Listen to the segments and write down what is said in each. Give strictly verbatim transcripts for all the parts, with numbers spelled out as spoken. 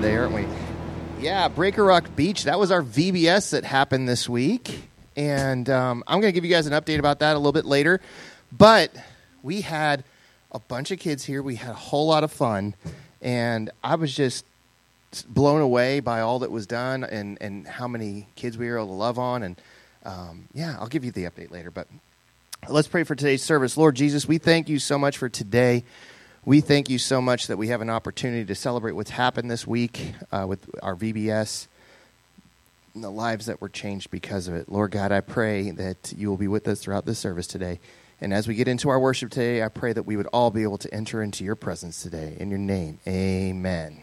today, aren't we? Yeah, Breaker Rock Beach. That was our V B S that happened this week. And um, I'm going to give you guys an update about that a little bit later. But we had a bunch of kids here. We had a whole lot of fun. And I was just blown away by all that was done and, and how many kids we were able to love on. And, um, yeah, I'll give you the update later. But let's pray for today's service. Lord Jesus, we thank you so much for today. We thank you so much that we have an opportunity to celebrate what's happened this week uh, with our V B S and the lives that were changed because of it. Lord God, I pray that you will be with us throughout this service today. And as we get into our worship today, I pray that we would all be able to enter into your presence today. In your name, amen.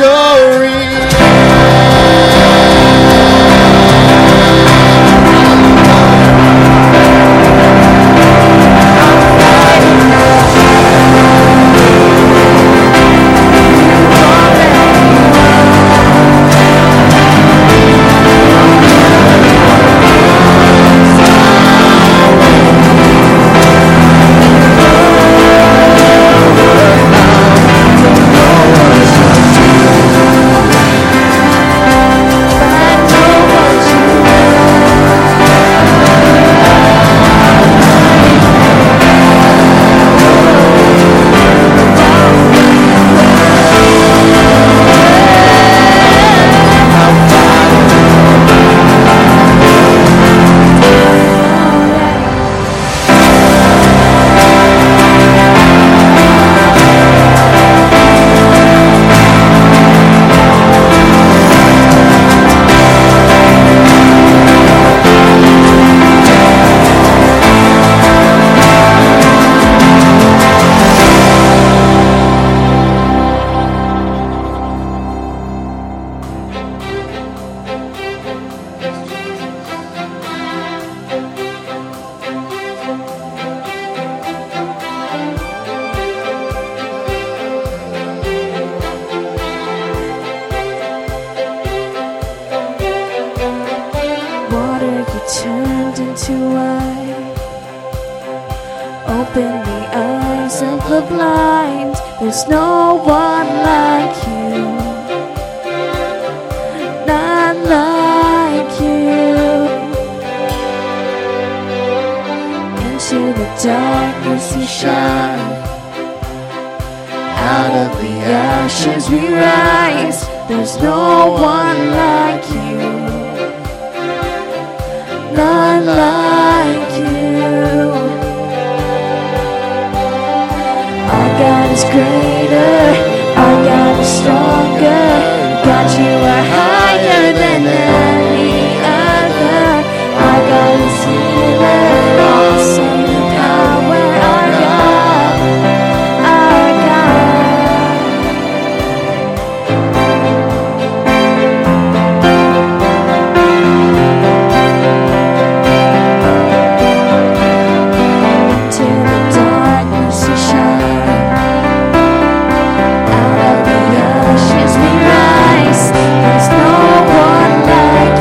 victorious. Turned into wine. Open the eyes of the blind. There's no one like you, none like you. Into the darkness you shine. Out of the ashes we rise. There's no one like you, none like you. Our God is greater, our God is stronger. God, you are higher than any other. Our God is healer, awesome power. Our God, our God. Till the darkness you shine. Out of the ashes we rise. There's no one like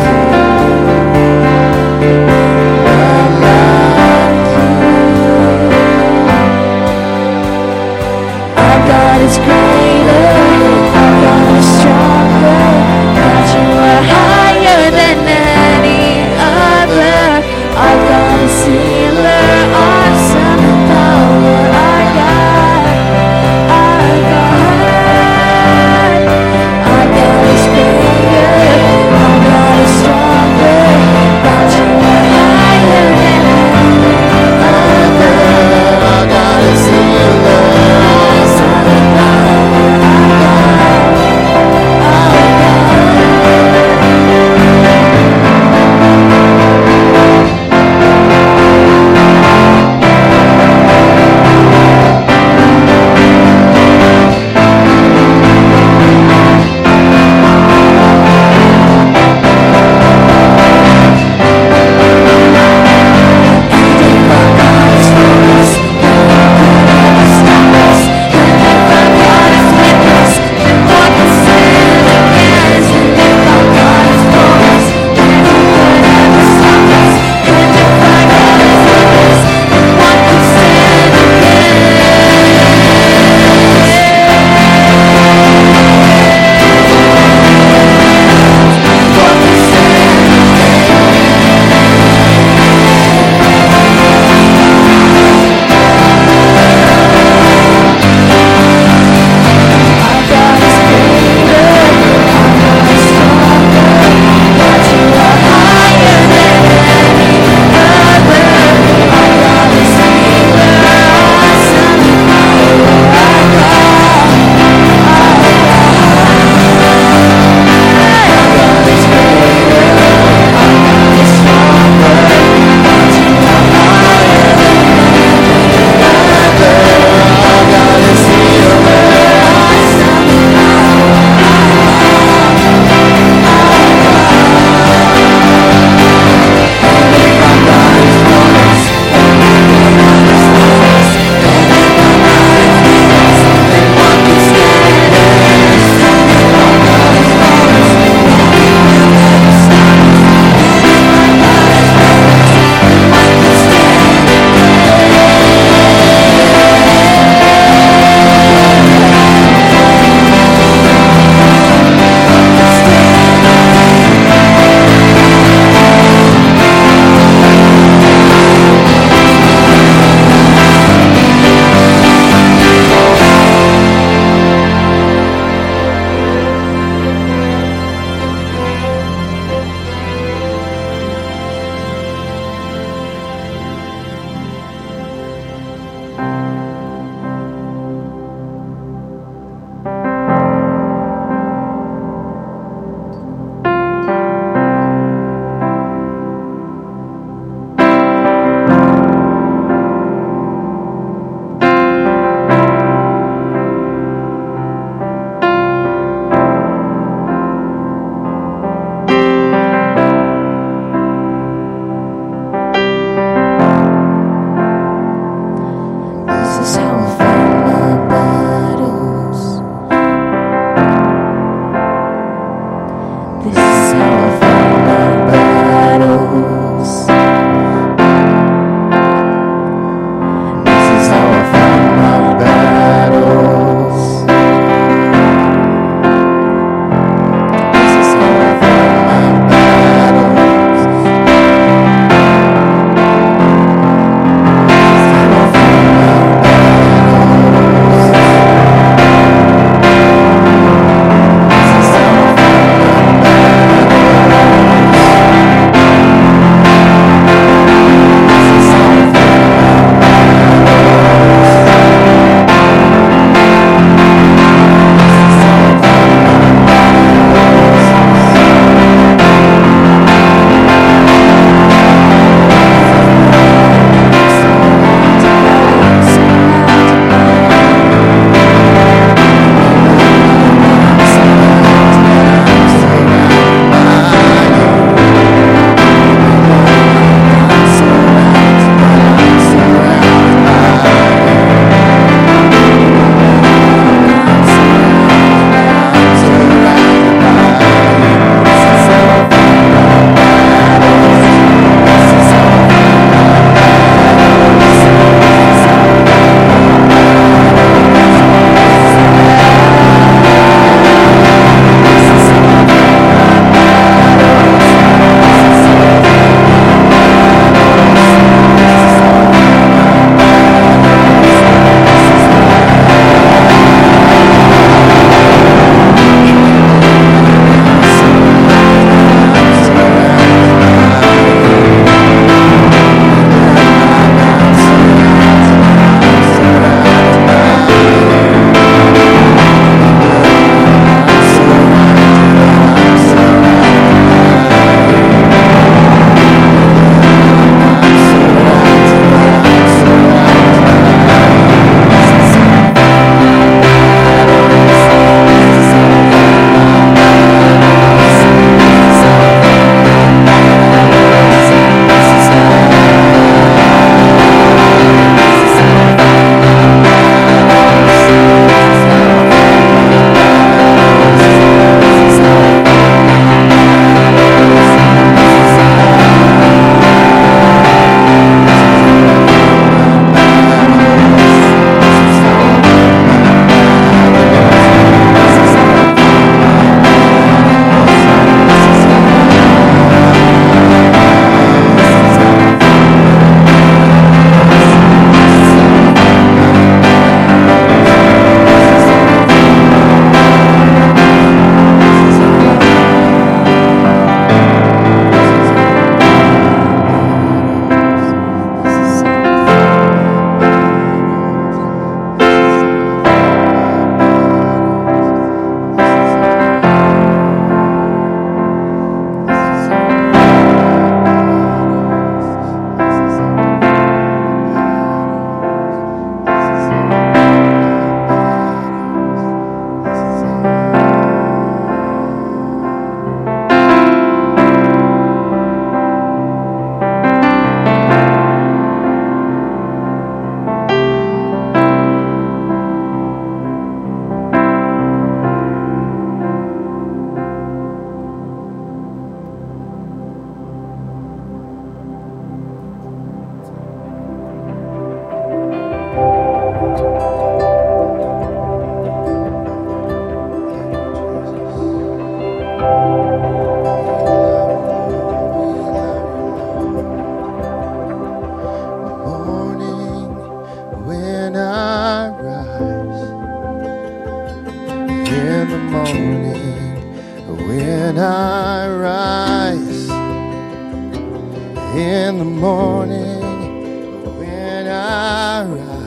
In the morning when I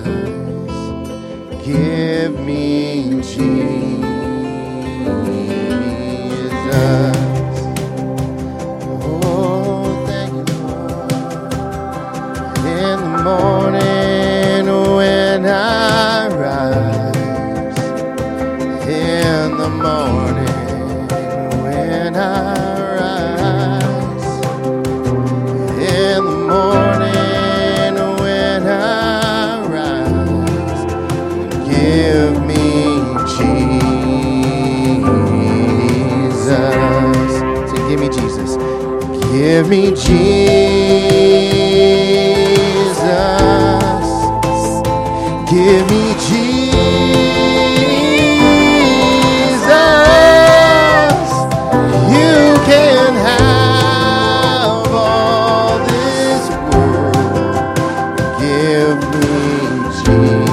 rise, give me Jesus. Oh, thank you, Lord. In the morning when I rise, in the morning when I rise, in the morning when I rise, give me Jesus. Say, give me Jesus. Give me Jesus. Give me Jesus. You can have all this world. Give me Jesus.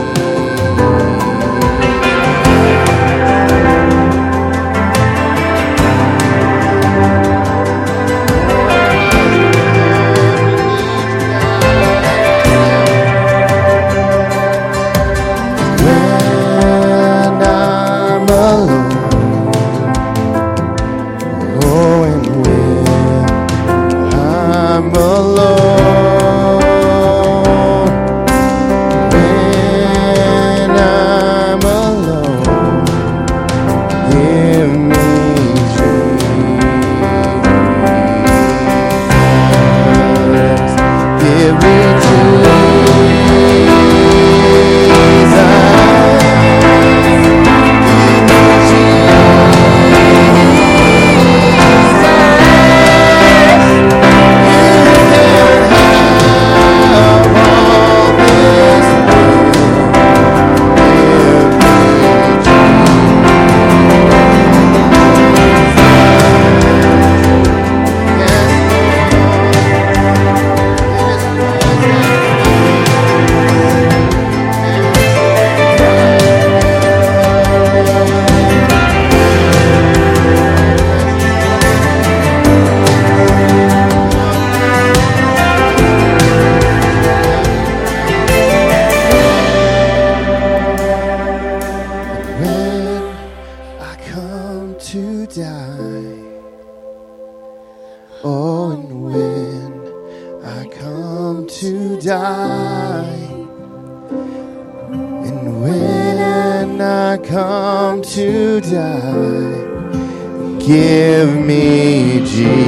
Give me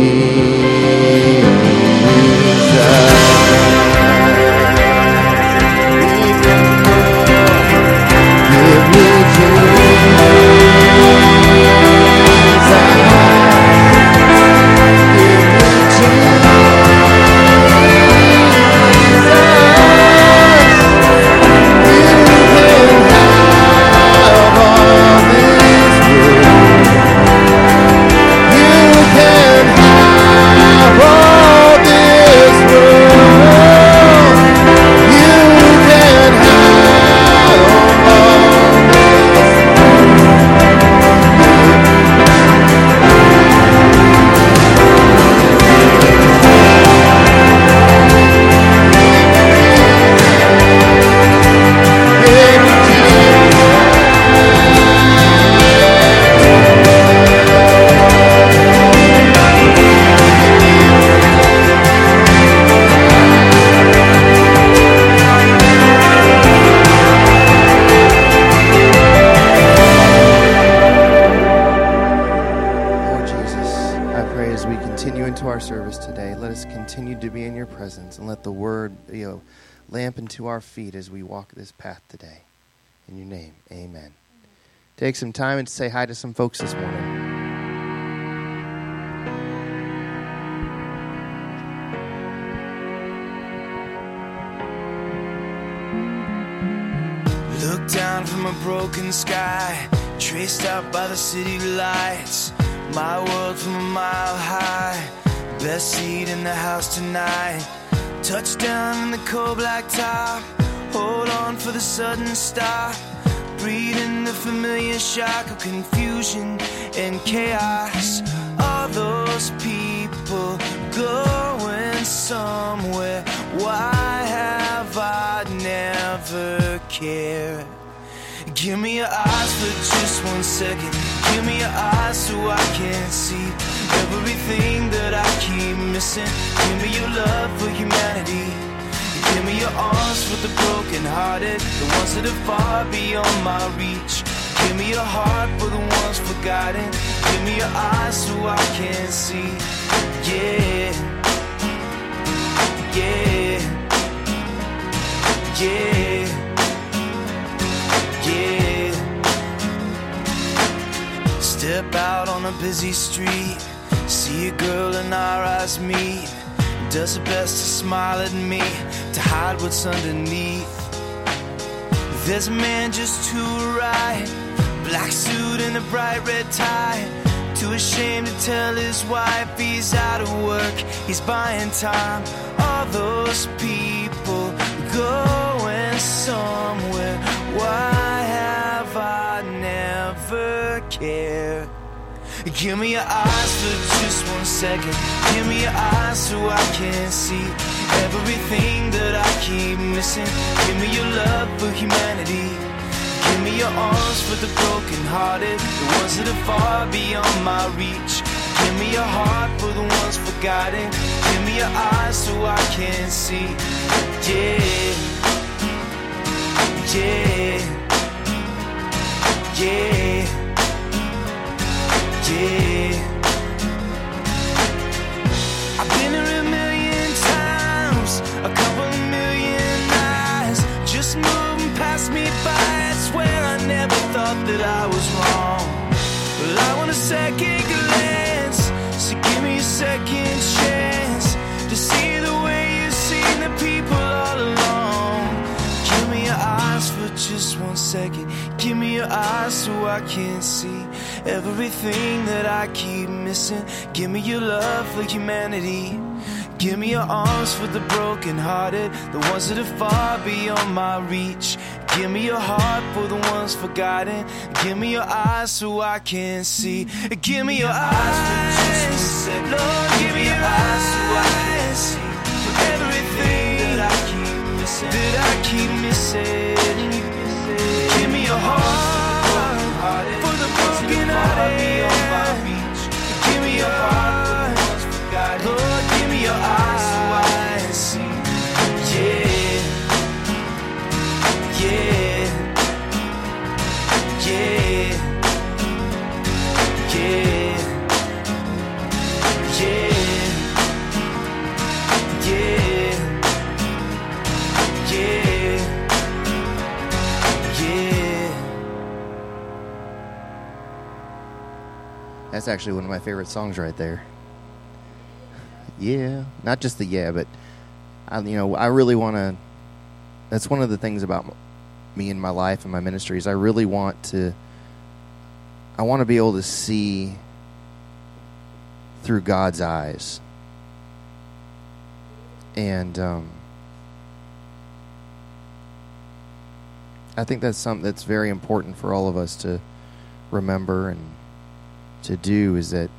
Jesus. And let the word, you know, lamp into our feet as we walk this path today. In your name, amen. Take some time and say hi to some folks this morning. Look down from a broken sky, traced out by the city lights. My world from a mile high, best seat in the house tonight. Touchdown in the cold black top, hold on for the sudden stop. Breathe in the familiar shock of confusion and chaos. All those people going care. Give me your eyes for just one second. Give me your eyes so I can see everything that I keep missing. Give me your love for humanity. Give me your arms for the broken-hearted, the ones that are far beyond my reach. Give me your heart for the ones forgotten. Give me your eyes so I can see. Yeah, yeah, yeah, yeah. Step out on a busy street, see a girl and our eyes meet. Does her best to smile at me, to hide what's underneath. There's a man just to her right, black suit and a bright red tie. Too ashamed to tell his wife he's out of work, he's buying time. All those people going somewhere. Why have I never cared? Give me your eyes for just one second. Give me your eyes so I can see everything that I keep missing. Give me your love for humanity. Give me your arms for the broken-hearted, the ones that are far beyond my reach. Give me your heart for the ones forgotten. Give me your eyes so I can see. Yeah, yeah, yeah, yeah. I've been here a million times, a couple million eyes just moving past me by. I swear I never thought that I was wrong. Well, I want a second glance, so give me a second chance to see the way you've seen the people all along. Give me your eyes for just one second. Give me your eyes so I can see everything that I keep missing. Give me your love for humanity. Give me your arms for the broken-hearted, the ones that are far beyond my reach. Give me your heart for the ones forgotten. Give me your eyes so I can see. Give me your eyes for just one second. Lord, give me your eyes so I can see everything that I keep missing. That I keep missing. Give me your heart for the broken-hearted. Give me your heart for the ones forgotten. Lord, give me your eyes so I can see. Yeah, yeah, yeah, yeah, yeah, yeah, yeah, yeah. That's actually one of my favorite songs right there. Yeah, not just the yeah, but I, you know, I really want to. That's one of the things about me and my life and my ministries. I really want to. I want to be able to see through God's eyes, and um, I think that's something that's very important for all of us to remember and to do. Is that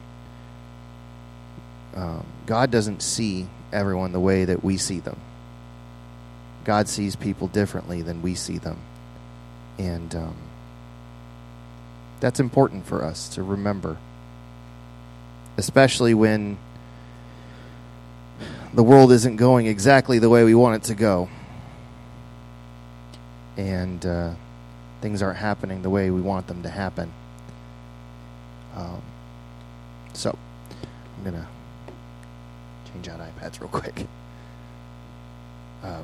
um, God doesn't see everyone the way that we see them. God sees people differently than we see them. And um, that's important for us to remember. Especially when the world isn't going exactly the way we want it to go. And uh, things aren't happening the way we want them to happen. Um, so, I'm going to change out iPads real quick. Um,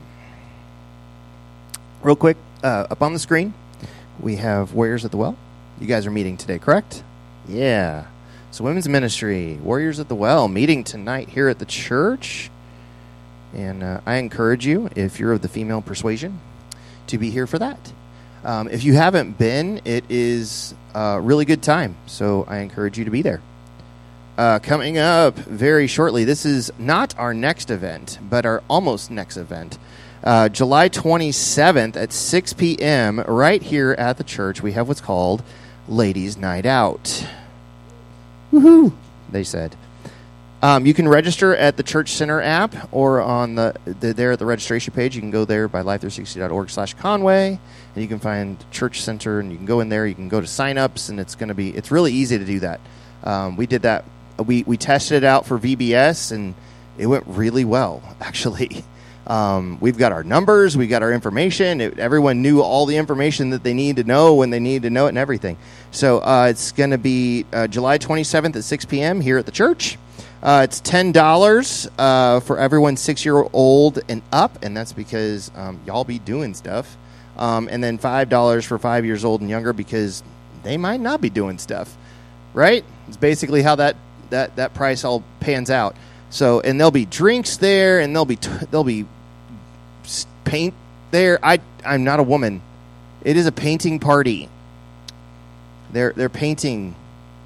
real quick, uh, up on the screen, we have Warriors at the Well. You guys are meeting today, correct? Yeah. So women's ministry, Warriors at the Well, meeting tonight here at the church. And uh, I encourage you, if you're of the female persuasion, to be here for that. Um, if you haven't been, it is a really good time. So I encourage you to be there. Uh, coming up very shortly, this is not our next event, but our almost next event. Uh, July twenty-seventh at six p.m. right here at the church, we have what's called Ladies' Night Out. Woohoo, they said. Um, you can register at the Church Center app or on the, the there at the registration page. You can go there by life three sixty dot org slash Conway, and you can find Church Center, and you can go in there. You can go to sign-ups, and it's going to be it's really easy to do that. Um, we did that. We we tested it out for V B S, and it went really well, actually. Um, we've got our numbers, we got our information. It, everyone knew all the information that they needed to know when they needed to know it and everything. So uh, it's going to be uh, July twenty-seventh at six p.m. here at the church. Uh, it's ten dollars uh, for everyone six-year-old and up, and that's because um, y'all be doing stuff. Um, and then five dollars for five years old and younger because they might not be doing stuff, right? It's basically how that, that, that price all pans out. So, and there'll be drinks there, and there'll be t- there'll be paint there. I I'm not a woman. It is a painting party. They're they're painting.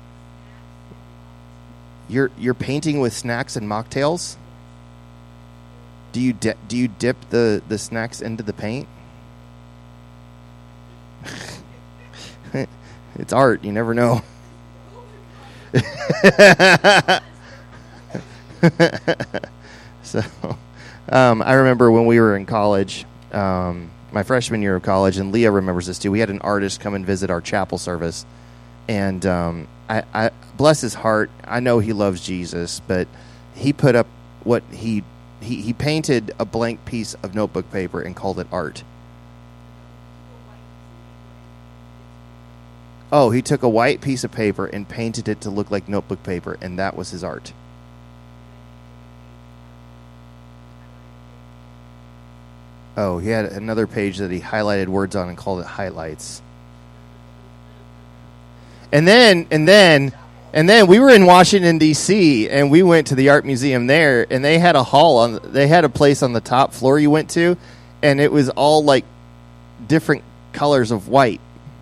You're you're painting with snacks and mocktails. Do you di- do you dip the, the snacks into the paint? It's art. You never know. So, um, I remember when we were in college, um, my freshman year of college, and Leah remembers this too. We had an artist come and visit our chapel service, and um, I, I bless his heart. I know he loves Jesus, but he put up what he he he painted a blank piece of notebook paper and called it art. Oh, he took a white piece of paper and painted it to look like notebook paper, and that was his art. Oh, he had another page that he highlighted words on and called it highlights. And then, and then, and then we were in Washington D C and we went to the art museum there, and they had a hall on. They had a place on the top floor you went to, and it was all like different colors of white.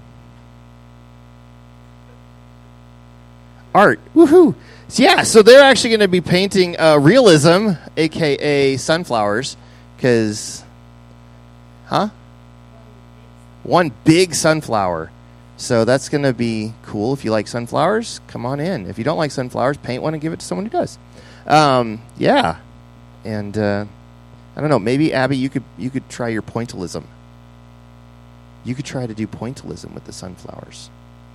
Art, woohoo! Yeah, so they're actually going to be painting uh, realism, aka sunflowers, because. Huh? One big sunflower. So that's going to be cool. If you like sunflowers, come on in. If you don't like sunflowers, paint one and give it to someone who does. Um, yeah. And uh, I don't know. Maybe, Abby, you could you could try your pointillism. You could try to do pointillism with the sunflowers.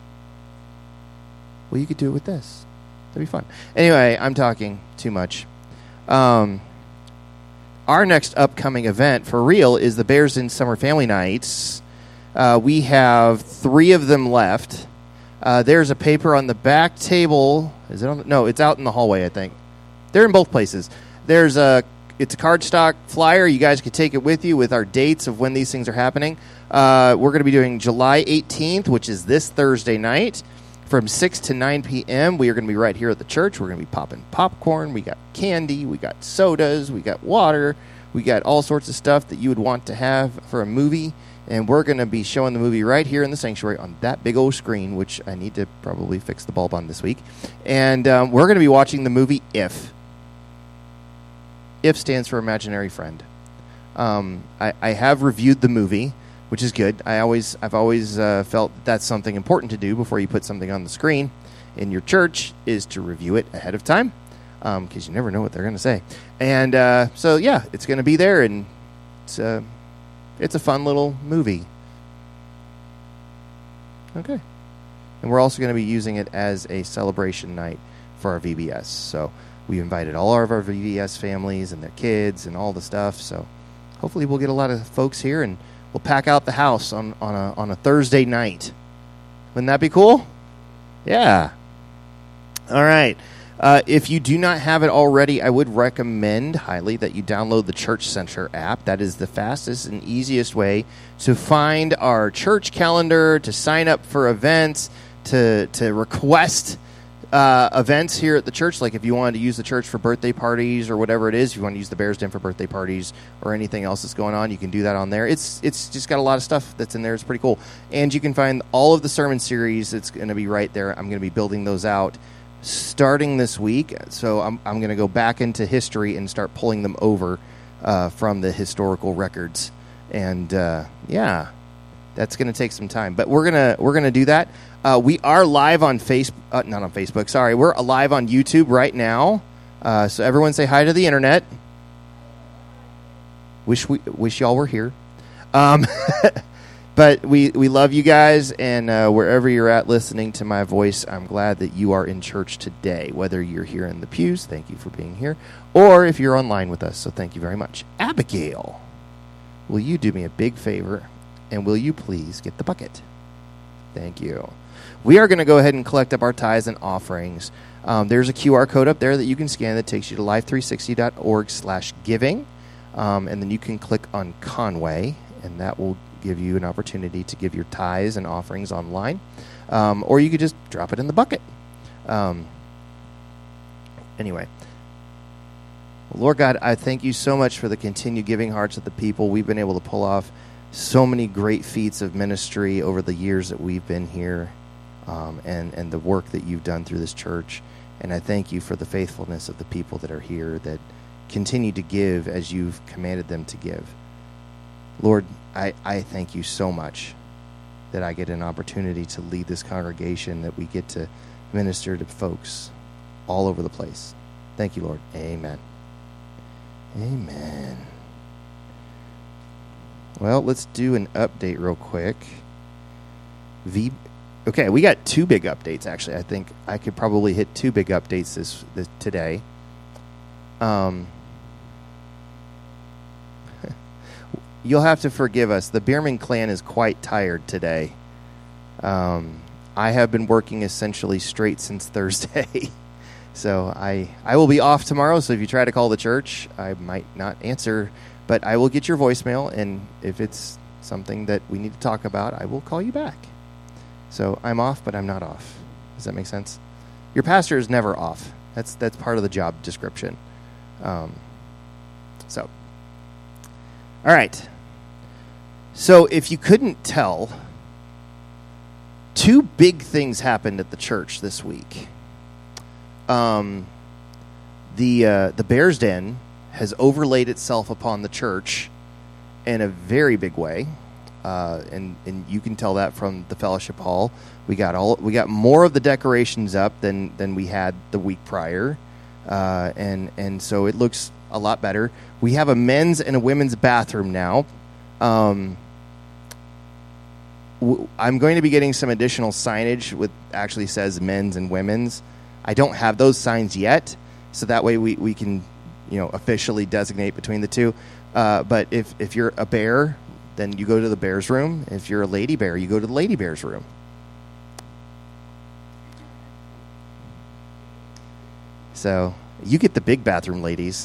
Well, you could do it with this. That'd be fun. Anyway, I'm talking too much. Um... Our next upcoming event, for real, is the Bears Den Summer Family Nights. Uh, we have three of them left. Uh, there's a paper on the back table. Is it on? The, no, it's out in the hallway, I think. They're in both places. There's a it's a cardstock flyer. You guys could take it with you with our dates of when these things are happening. Uh, we're going to be doing July eighteenth, which is this Thursday night, from six to nine p.m. We are going to be right here at the church. We're going to be popping popcorn. We got candy. We got sodas. We got water. We got all sorts of stuff that you would want to have for a movie. And we're going to be showing the movie right here in the sanctuary on that big old screen, which I need to probably fix the bulb on this week. And um, we're going to be watching the movie If. If stands for Imaginary Friend. Um, I, I have reviewed the movie, which is good. I always, I've always uh, felt that that's something important to do before you put something on the screen in your church, is to review it ahead of time, because um, you never know what they're going to say. And uh, so, yeah, it's going to be there, and it's a, it's a fun little movie. Okay. And we're also going to be using it as a celebration night for our V B S. So we invited all of our V B S families and their kids and all the stuff. So hopefully we'll get a lot of folks here, and we'll pack out the house on, on a on a Thursday night. Wouldn't that be cool? Yeah. All right. Uh, if you do not have it already, I would recommend highly that you download the Church Center app. That is the fastest and easiest way to find our church calendar, to sign up for events, to to request uh, events here at the church. Like if you wanted to use the church for birthday parties or whatever it is, if you want to use the Bears Den for birthday parties or anything else that's going on, you can do that on there. It's it's just got a lot of stuff that's in there. It's pretty cool. And you can find all of the sermon series. It's going to be right there. I'm going to be building those out starting this week. So I'm I'm going to go back into history and start pulling them over uh, from the historical records. And uh, yeah, that's going to take some time, but we're gonna we're gonna do that. Uh, we are live on Facebook, uh, not on Facebook. Sorry, we're live on YouTube right now. Uh, so everyone say hi to the internet. Wish we wish y'all were here. Um, but we, we love you guys, and uh, wherever you're at listening to my voice, I'm glad that you are in church today. Whether you're here in the pews, thank you for being here, or if you're online with us, so thank you very much. Abigail, will you do me a big favor, and will you please get the bucket? Thank you. We are going to go ahead and collect up our tithes and offerings. Um, there's a Q R code up there that you can scan that takes you to life three sixty dot org slash giving, um, and then you can click on Conway, and that will give you an opportunity to give your tithes and offerings online, um, or you could just drop it in the bucket. Um, anyway, Lord God, I thank you so much for the continued giving hearts of the people. We've been able to pull off so many great feats of ministry over the years that we've been here, um, and, and the work that you've done through this church. And I thank you for the faithfulness of the people that are here that continue to give as you've commanded them to give. Lord, I, I thank you so much that I get an opportunity to lead this congregation, that we get to minister to folks all over the place. Thank you, Lord. Amen. Amen. Well, let's do an update real quick. V. Okay, we got two big updates, actually. I think I could probably hit two big updates this, this today. Um... You'll have to forgive us. The Bierman clan is quite tired today. Um, I have been working essentially straight since Thursday. so I I will be off tomorrow, so if you try to call the church, I might not answer. But I will get your voicemail, and if it's something that we need to talk about, I will call you back. So I'm off, but I'm not off. Does that make sense? Your pastor is never off. That's, that's part of the job description. Um, so... All right. So if you couldn't tell, two big things happened at the church this week. Um, the uh, the Bears Den has overlaid itself upon the church in a very big way, uh, and and you can tell that from the fellowship hall. We got all we got more of the decorations up than than we had the week prior, uh, and and so it looks a lot better. We have a men's and a women's bathroom now. Um, w- I'm going to be getting some additional signage with actually says men's and women's. I don't have those signs yet, so that way we, we can, you know, officially designate between the two. Uh, but if, if you're a bear, then you go to the bear's room. If you're a lady bear, you go to the lady bear's room. So you get the big bathroom, ladies.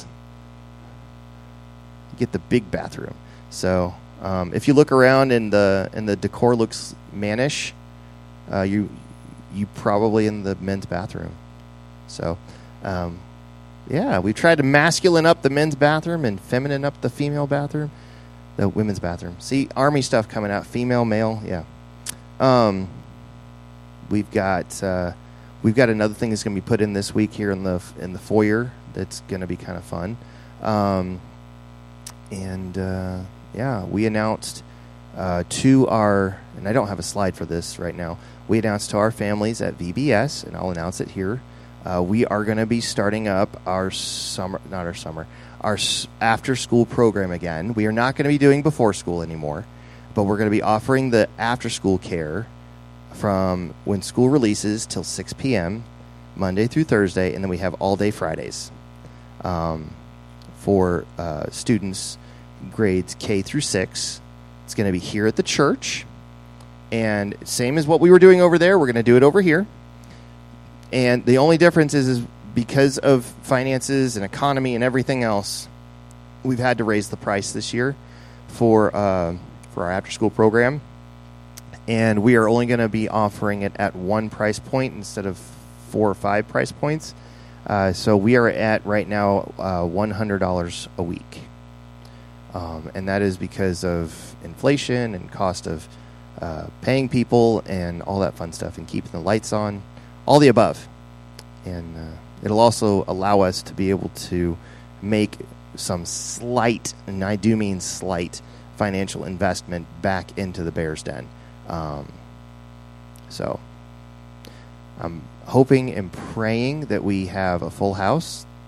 Get the big bathroom. So um, if you look around and the and the decor looks mannish, uh, you you probably in the men's bathroom. So um, yeah, we tried to masculine up the men's bathroom and feminine up the female bathroom, the women's bathroom. See, army stuff coming out, female, male, yeah. Um, we've got uh, we've got another thing that's going to be put in this week here in the in the foyer. That's going to be kind of fun. Um, And, uh, yeah, we announced uh, to our, and I don't have a slide for this right now, we announced to our families at V B S, and I'll announce it here, uh, we are going to be starting up our summer, not our summer, our s- after-school program again. We are not going to be doing before school anymore, but we're going to be offering the after-school care from when school releases till six p.m., Monday through Thursday, and then we have all-day Fridays. Um for uh, students grades K through six. It's going to be here at the church. And same as what we were doing over there, we're going to do it over here. And the only difference is, is because of finances and economy and everything else, we've had to raise the price this year for, uh, for our after-school program. And we are only going to be offering it at one price point instead of four or five price points. Uh, so we are at, right now, uh, one hundred dollars a week. Um, and that is because of inflation and cost of uh, paying people and all that fun stuff and keeping the lights on, all the above. And uh, it'll also allow us to be able to make some slight, and I do mean slight, financial investment back into the Bears Den. Um, so I'm hoping and praying that we have a full house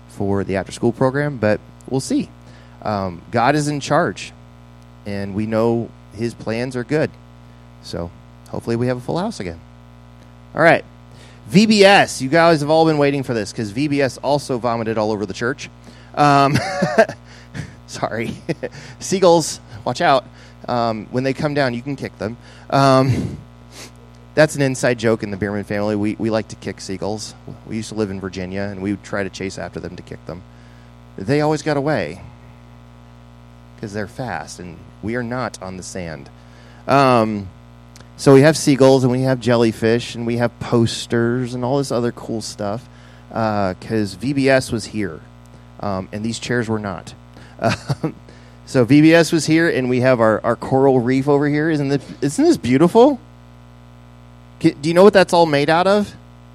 for the after-school program, but we'll see. Um, God is in charge, and we know his plans are good. So hopefully we have a full house again. All right. V B S. You guys have all been waiting for this because V B S also vomited all over the church. Um, sorry. Seagulls, watch out. Um, when they come down, you can kick them. Um, that's an inside joke in the Bierman family. We we like to kick seagulls. We used to live in Virginia, and we would try to chase after them to kick them. They always got away because they're fast, and we are not on the sand. Um, so we have seagulls, and we have jellyfish, and we have posters, and all this other cool stuff because uh, V B S was here, um, and these chairs were not. Um, so V B S was here, and we have our, our coral reef over here. Isn't this, isn't this beautiful? Do you know what that's all made out of?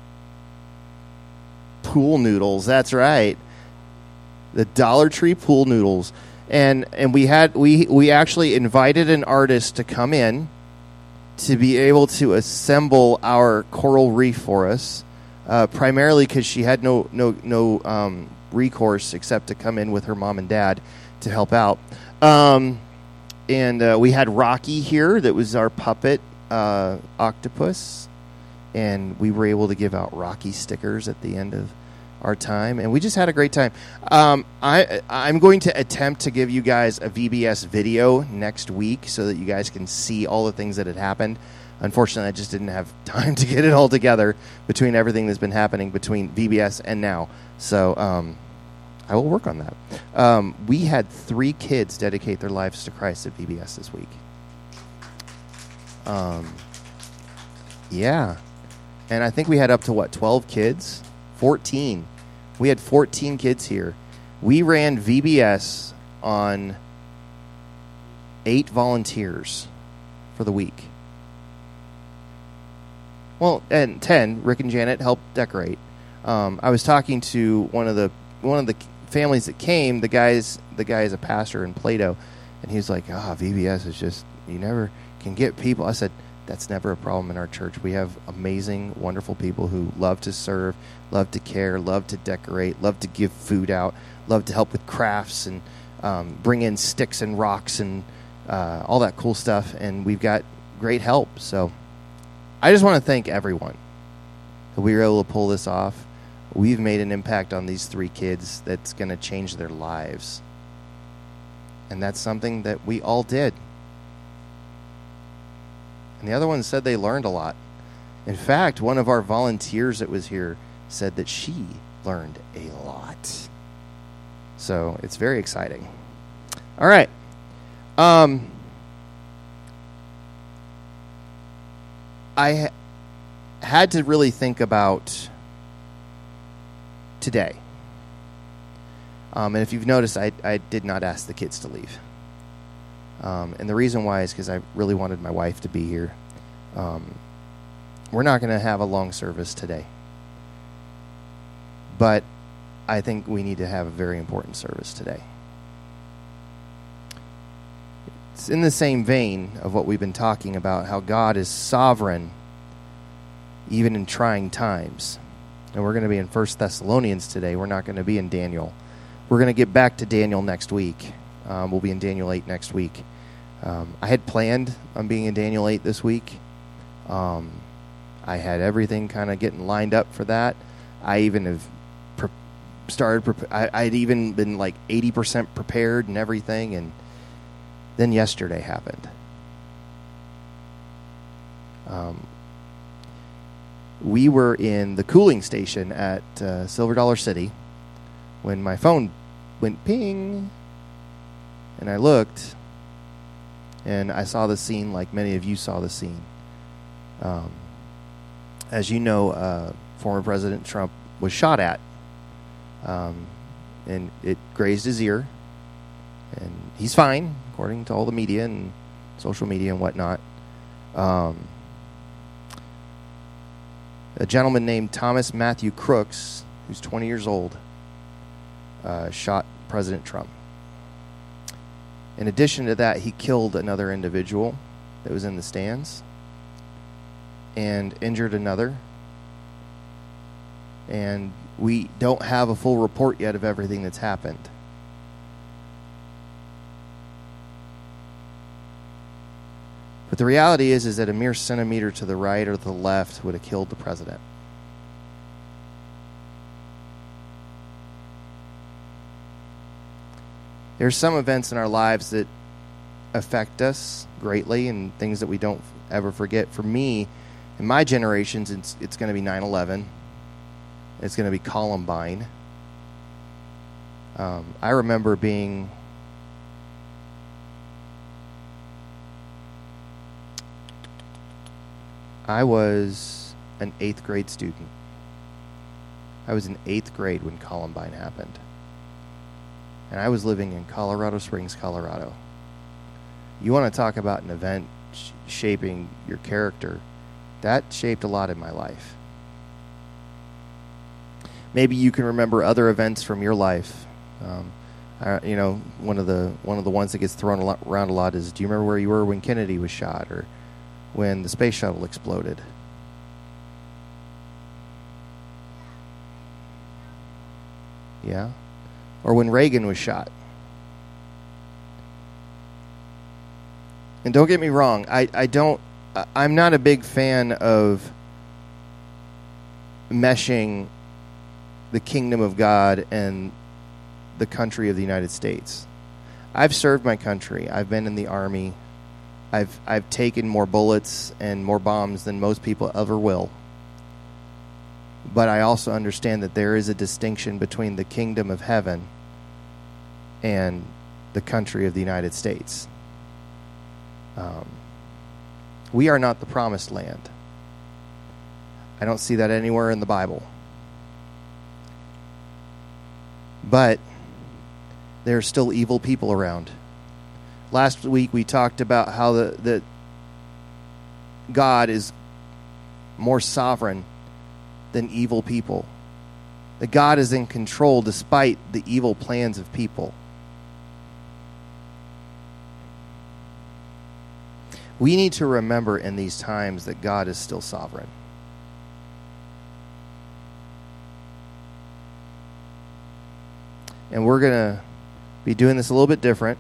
Pool noodles. That's right. The Dollar Tree pool noodles. And and we had we we actually invited an artist to come in to be able to assemble our coral reef for us, uh, primarily because she had no no no um, recourse except to come in with her mom and dad to help out. Um, and uh, we had Rocky here, that was our puppet uh, octopus, and we were able to give out Rocky stickers at the end of our time, and we just had a great time. Um, I, I'm going to attempt to give you guys a V B S video next week so that you guys can see all the things that had happened. Unfortunately, I just didn't have time to get it all together between everything that's been happening between V B S and now. So um, I will work on that. Um, we had three kids dedicate their lives to Christ at V B S this week. Um, yeah. And I think we had up to, what, twelve kids? fourteen. We had fourteen kids here. We ran V B S on eight volunteers for the week. Well, and ten. Rick and Janet helped decorate. Um, I was talking to one of the one of the families that came. The guy's the guy is a pastor in Plato, and he was like, "Ah, oh, V B S is just, you never can get people." I said, that's never a problem in our church. We have amazing, wonderful people who love to serve, love to care, love to decorate, love to give food out, love to help with crafts and um, bring in sticks and rocks and uh, all that cool stuff. And we've got great help. So I just want to thank everyone that we were able to pull this off. We've made an impact on these three kids that's going to change their lives. And that's something that we all did. And the other one said they learned a lot. In fact, one of our volunteers that was here said that she learned a lot. So it's very exciting. All right. Um, I ha- had to really think about today. Um, and if you've noticed, I, I did not ask the kids to leave. Um, and the reason why is because I really wanted my wife to be here. Um, we're not going to have a long service today. But I think we need to have a very important service today. It's in the same vein of what we've been talking about, how God is sovereign even in trying times. And we're going to be in First Thessalonians today. We're not going to be in Daniel. We're going to get back to Daniel next week. Um, we'll be in Daniel eight next week. Um, I had planned on being in Daniel eight this week. Um, I had everything kind of getting lined up for that. I even have pre- started, pre- I, I'd even been like eighty percent prepared and everything, and then yesterday happened. Um, we were in the cooling station at uh, Silver Dollar City when my phone went ping, and I looked, and I saw the scene like many of you saw the scene. Um, as you know, uh, former President Trump was shot at, um, and it grazed his ear, and he's fine, according to all the media and social media and whatnot. Um, a gentleman named Thomas Matthew Crooks, who's twenty years old, uh, shot President Trump. In addition to that, he killed another individual that was in the stands and injured another. And We don't have a full report yet of everything that's happened. But the reality is, is that a mere centimeter to the right or the left would have killed the president. There's some events in our lives that affect us greatly and things that we don't ever forget. For me, in my generations, it's, it's going to be nine eleven. It's going to be Columbine. Um, I remember being I was an eighth grade student. I was in eighth grade when Columbine happened. And I was living in Colorado Springs, Colorado. You want to talk about an event sh- shaping your character. That shaped a lot in my life. Maybe you can remember other events from your life. Um, I, you know, one of the one of the ones that gets thrown a lot, around a lot is, do you remember where you were when Kennedy was shot, or when the space shuttle exploded? Yeah? Or when Reagan was shot. And don't get me wrong, I, I don't, I'm not a big fan of meshing the kingdom of God and the country of the United States. I've served my country. I've been in the Army. I've I've taken more bullets and more bombs than most people ever will. But I also understand that there is a distinction between the kingdom of heaven and the country of the United States. Um, we are not the promised land. I don't see that anywhere in the Bible. But there are still evil people around. Last week we talked about how the, the God is more sovereign than evil people. That God is in control despite the evil plans of people. We need to remember in these times that God is still sovereign. And we're going to be doing this a little bit different.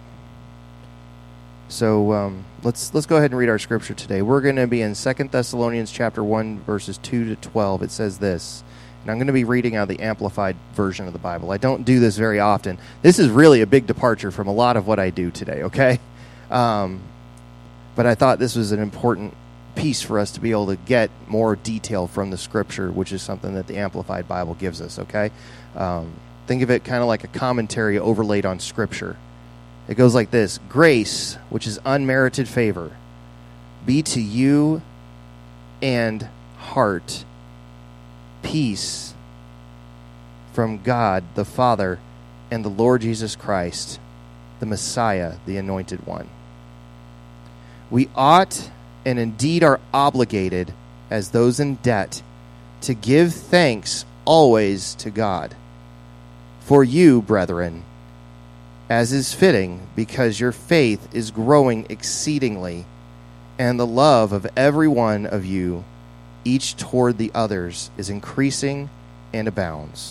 So um, let's let's go ahead and read our scripture today. We're going to be in Second Thessalonians chapter one, verses two to twelve. It says this, and I'm going to be reading out of the Amplified version of the Bible. I don't do this very often. This is really a big departure from a lot of what I do today, okay? Um, but I thought this was an important piece for us to be able to get more detail from the scripture, which is something that the Amplified Bible gives us, okay? Um, think of it kind of like a commentary overlaid on scripture. It goes like this: grace, which is unmerited favor, be to you and heart, peace from God the Father and the Lord Jesus Christ, the Messiah, the Anointed One. We ought and indeed are obligated, as those in debt, to give thanks always to God for you, brethren, as is fitting, because your faith is growing exceedingly, and the love of every one of you, each toward the others, is increasing and abounds.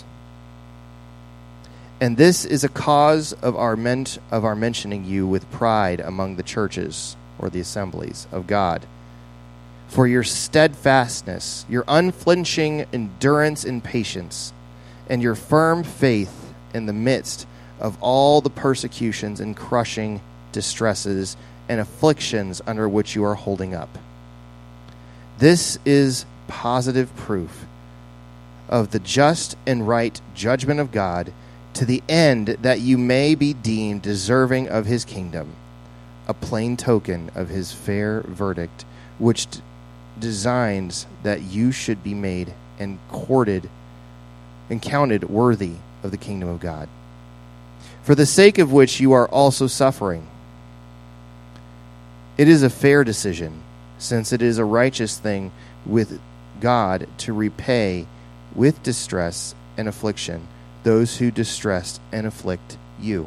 And this is a cause of our men- of our mentioning you with pride among the churches, or the assemblies of God, for your steadfastness, your unflinching endurance and patience, and your firm faith in the midst of all the persecutions and crushing distresses and afflictions under which you are holding up. This is positive proof of the just and right judgment of God, to the end that you may be deemed deserving of his kingdom, a plain token of his fair verdict, which d- designs that you should be made and courted and counted worthy of the kingdom of God, for the sake of which you are also suffering. It is a fair decision, since it is a righteous thing with God to repay with distress and affliction those who distress and afflict you,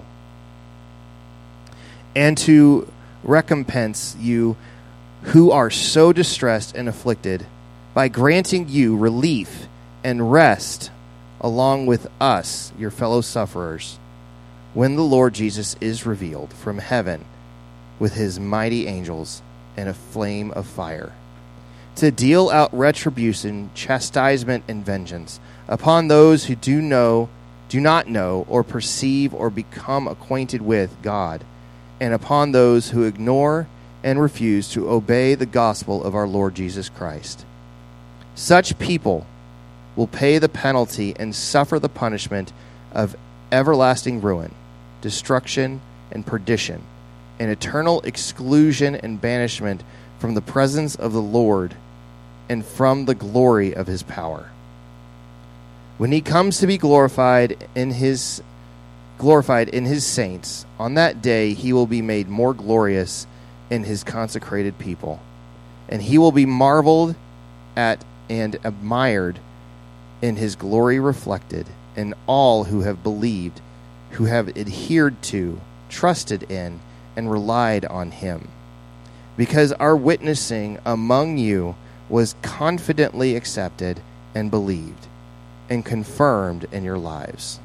and to recompense you who are so distressed and afflicted by granting you relief and rest along with us, your fellow sufferers, when the Lord Jesus is revealed from heaven with his mighty angels and a flame of fire, to deal out retribution, chastisement, and vengeance upon those who do know, do not know, or perceive, or become acquainted with God, and upon those who ignore and refuse to obey the gospel of our Lord Jesus Christ. Such people will pay the penalty and suffer the punishment of everlasting ruin, destruction, and perdition, and eternal exclusion and banishment from the presence of the Lord and from the glory of his power. When he comes to be glorified in his glorified in his saints, on that day he will be made more glorious in his consecrated people, and he will be marveled at and admired in his glory reflected in all who have believed, who have adhered to, trusted in, and relied on him. Because our witnessing among you was confidently accepted and believed and confirmed in your lives.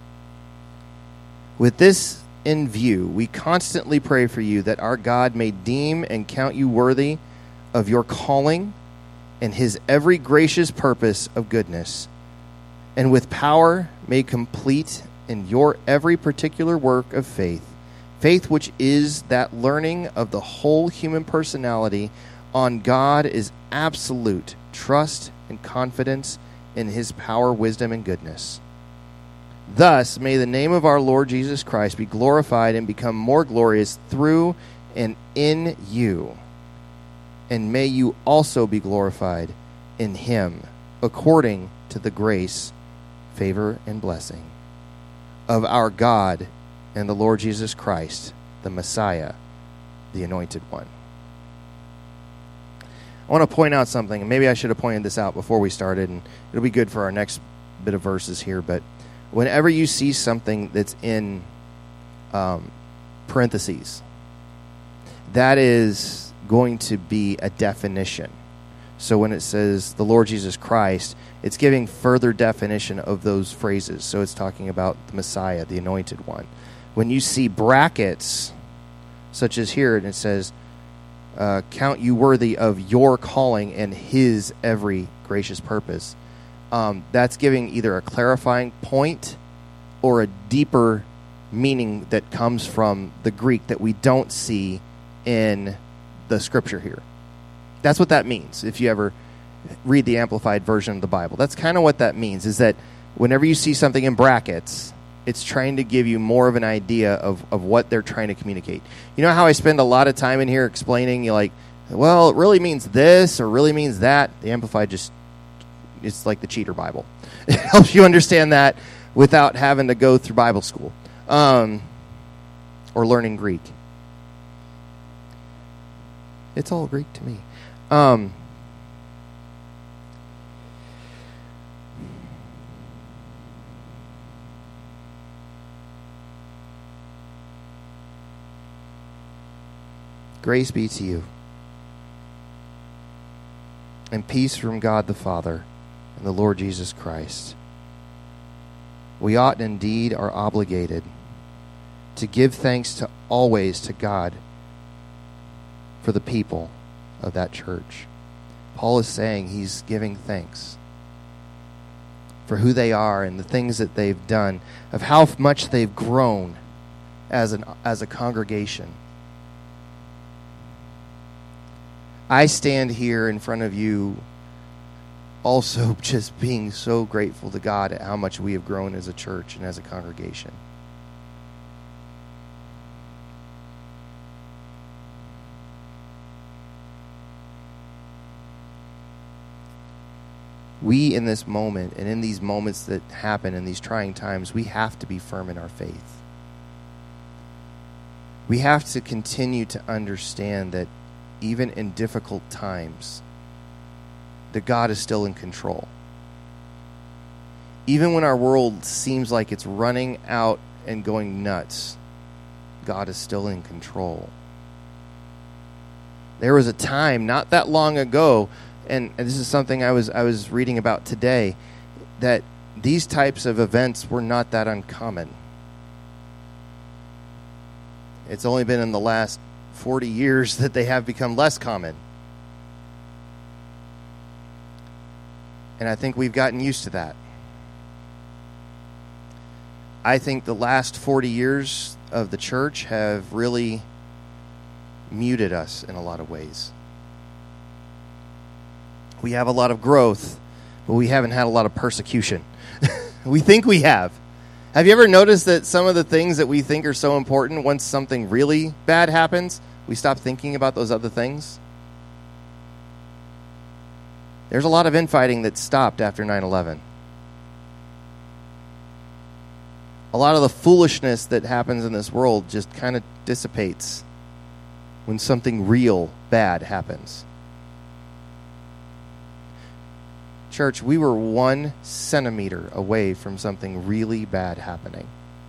With this in view, we constantly pray for you that our God may deem and count you worthy of your calling and his every gracious purpose of goodness, and with power may complete in your every particular work of faith, faith which is that learning of the whole human personality on God is absolute trust and confidence in his power, wisdom, and goodness. Thus may the name of our Lord Jesus Christ be glorified and become more glorious through and in you. And may you also be glorified in him, according to the grace, favor, and blessing of our God and the Lord Jesus Christ, the Messiah, the Anointed One. I want to point out something, and maybe I should have pointed this out before we started, and it'll be good for our next bit of verses here, but whenever you see something that's in um, parentheses, that is going to be a definition. So when it says the Lord Jesus Christ, it's giving further definition of those phrases. So it's talking about the Messiah, the Anointed One. When you see brackets, such as here, and it says, uh, count you worthy of your calling and his every gracious purpose, um, that's giving either a clarifying point or a deeper meaning that comes from the Greek that we don't see in the scripture here. That's what that means. If you ever read the Amplified version of the Bible, that's kind of what that means, is that whenever you see something in brackets, it's trying to give you more of an idea of, of what they're trying to communicate. You know how I spend a lot of time in here explaining, you like, well, it really means this or really means that? The Amplified just, it's like the cheater Bible. It helps you understand that without having to go through Bible school um, or learning Greek. It's all Greek to me. Um, grace be to you, and peace from God the Father and the Lord Jesus Christ. We ought indeed are obligated to give thanks to always to God for the people of that church. Paul is saying he's giving thanks for who they are and the things that they've done, of how much they've grown as an as a congregation. I stand here in front of you also just being so grateful to God at how much we have grown as a church and as a congregation. We, in this moment, and in these moments that happen in these trying times, we have to be firm in our faith. We have to continue to understand that even in difficult times, that God is still in control. Even when our world seems like it's running out and going nuts, God is still in control. There was a time not that long ago, and this is something I was I was reading about today, that these types of events were not that uncommon. It's only been in the last forty years that they have become less common. And I think we've gotten used to that. I think the last forty years of the church have really muted us in a lot of ways. We have a lot of growth, but we haven't had a lot of persecution. We think we have. Have you ever noticed that some of the things that we think are so important, once something really bad happens, we stop thinking about those other things? There's a lot of infighting that stopped after nine eleven. A lot of the foolishness that happens in this world just kind of dissipates when something real bad happens. Church, we were one centimeter away from something really bad happening.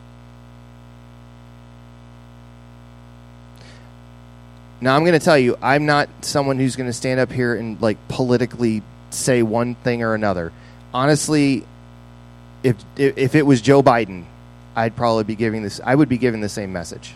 Now, I'm going to tell you, I'm not someone who's going to stand up here and like politically say one thing or another. Honestly, if if it was Joe Biden, I'd probably be giving this. I would be giving the same message.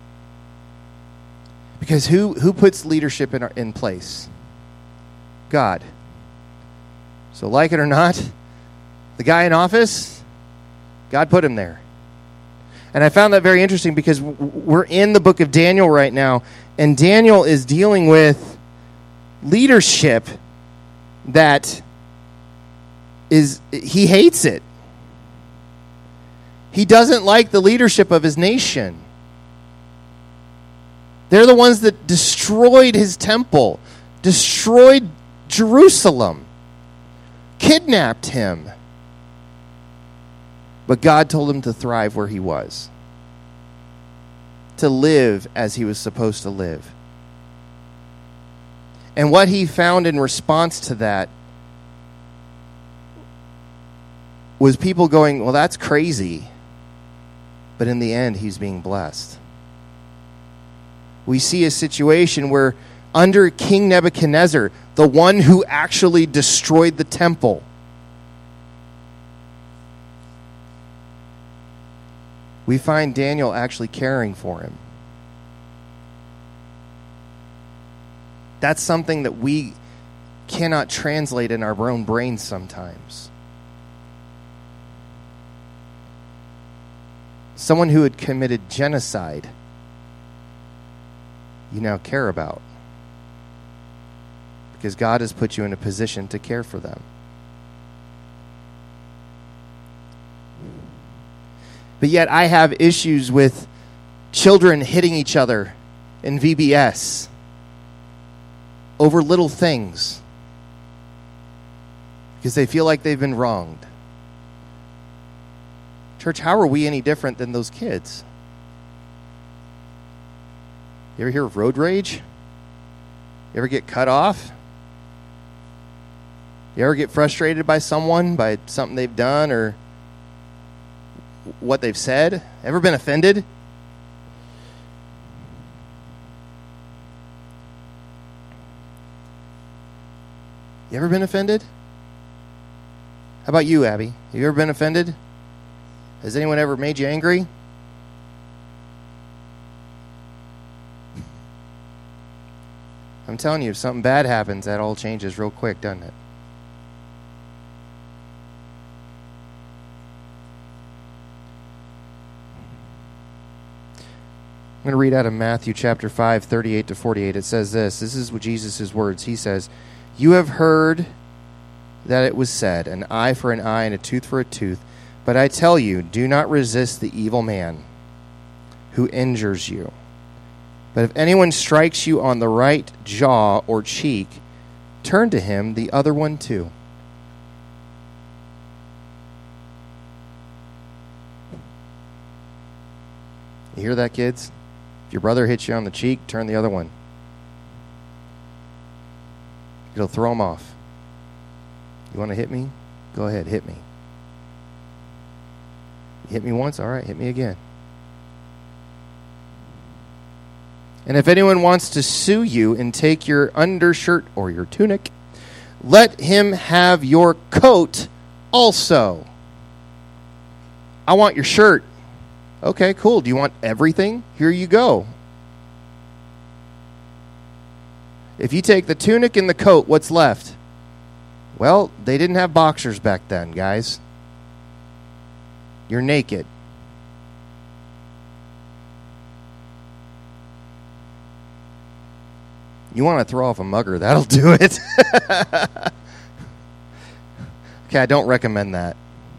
Because who who puts leadership in our, in place? God. So, like it or not, the guy in office, God put him there. And I found that very interesting because we're in the book of Daniel right now, and Daniel is dealing with leadership that is, he hates it. He doesn't like the leadership of his nation. They're the ones that destroyed his temple, destroyed Jerusalem, kidnapped him. But God told him to thrive where he was, to live as he was supposed to live. And what he found in response to that was people going, well, that's crazy. But in the end, he's being blessed. We see a situation where under King Nebuchadnezzar, the one who actually destroyed the temple, we find Daniel actually caring for him. That's something that we cannot translate in our own brains sometimes. Someone who had committed genocide, you now care about. Because God has put you in a position to care for them. But yet I have issues with children hitting each other in V B S over little things because they feel like they've been wronged. Church, how are we any different than those kids? You ever hear of road rage? You ever get cut off? You ever get frustrated by someone, by something they've done or what they've said? Ever been offended? You ever been offended? How about you, Abby? Have you ever been offended? Has anyone ever made you angry? I'm telling you, if something bad happens, that all changes real quick, doesn't it? I'm going to read out of Matthew chapter five, thirty-eight to forty-eight. It says this. This is Jesus' words. He says, "You have heard that it was said, an eye for an eye and a tooth for a tooth. But I tell you, do not resist the evil man who injures you. But if anyone strikes you on the right jaw or cheek, turn to him the other one too." You hear that, kids? If your brother hits you on the cheek, turn the other one. It'll throw him off. You want to hit me? Go ahead, hit me. You hit me once? All right, hit me again. And if anyone wants to sue you and take your undershirt or your tunic, let him have your coat also. I want your shirt. Okay, cool. Do you want everything? Here you go. If you take the tunic and the coat, what's left? Well, they didn't have boxers back then, guys. You're naked. You want to throw off a mugger, that'll do it. Okay, I don't recommend that.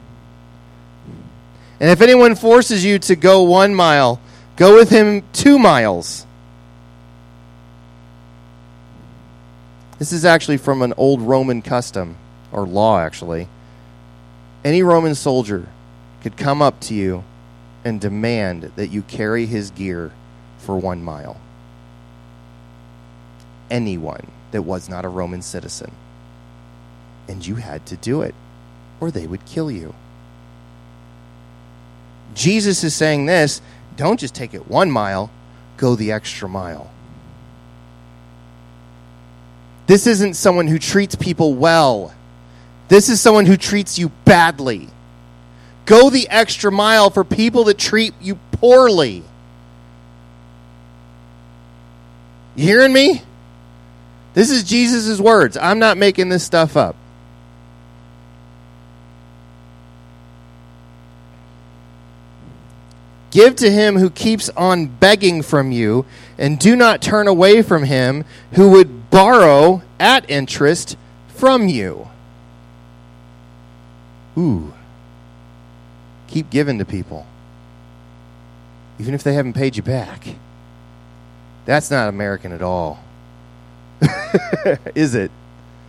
And if anyone forces you to go one mile, go with him two miles. This is actually from an old Roman custom, or law actually. Any Roman soldier could come up to you and demand that you carry his gear for one mile. Anyone that was not a Roman citizen. And you had to do it, or they would kill you. Jesus is saying this, don't just take it one mile, go the extra mile. This isn't someone who treats people well. This is someone who treats you badly. Go the extra mile for people that treat you poorly. You hearing me? This is Jesus' words. I'm not making this stuff up. Give to him who keeps on begging from you, and do not turn away from him who would borrow at interest from you. Ooh. Keep giving to people, even if they haven't paid you back. That's not American at all. Is it?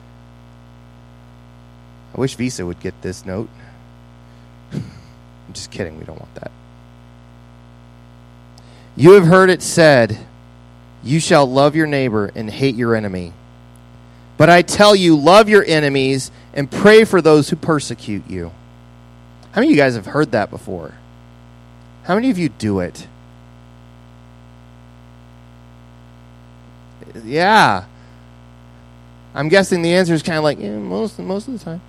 I wish Visa would get this note. I'm just kidding. We don't want that. You have heard it said, you shall love your neighbor and hate your enemy. But I tell you, love your enemies and pray for those who persecute you. How many of you guys have heard that before? How many of you do it? Yeah. I'm guessing the answer is kind of like, yeah, most, most of the time.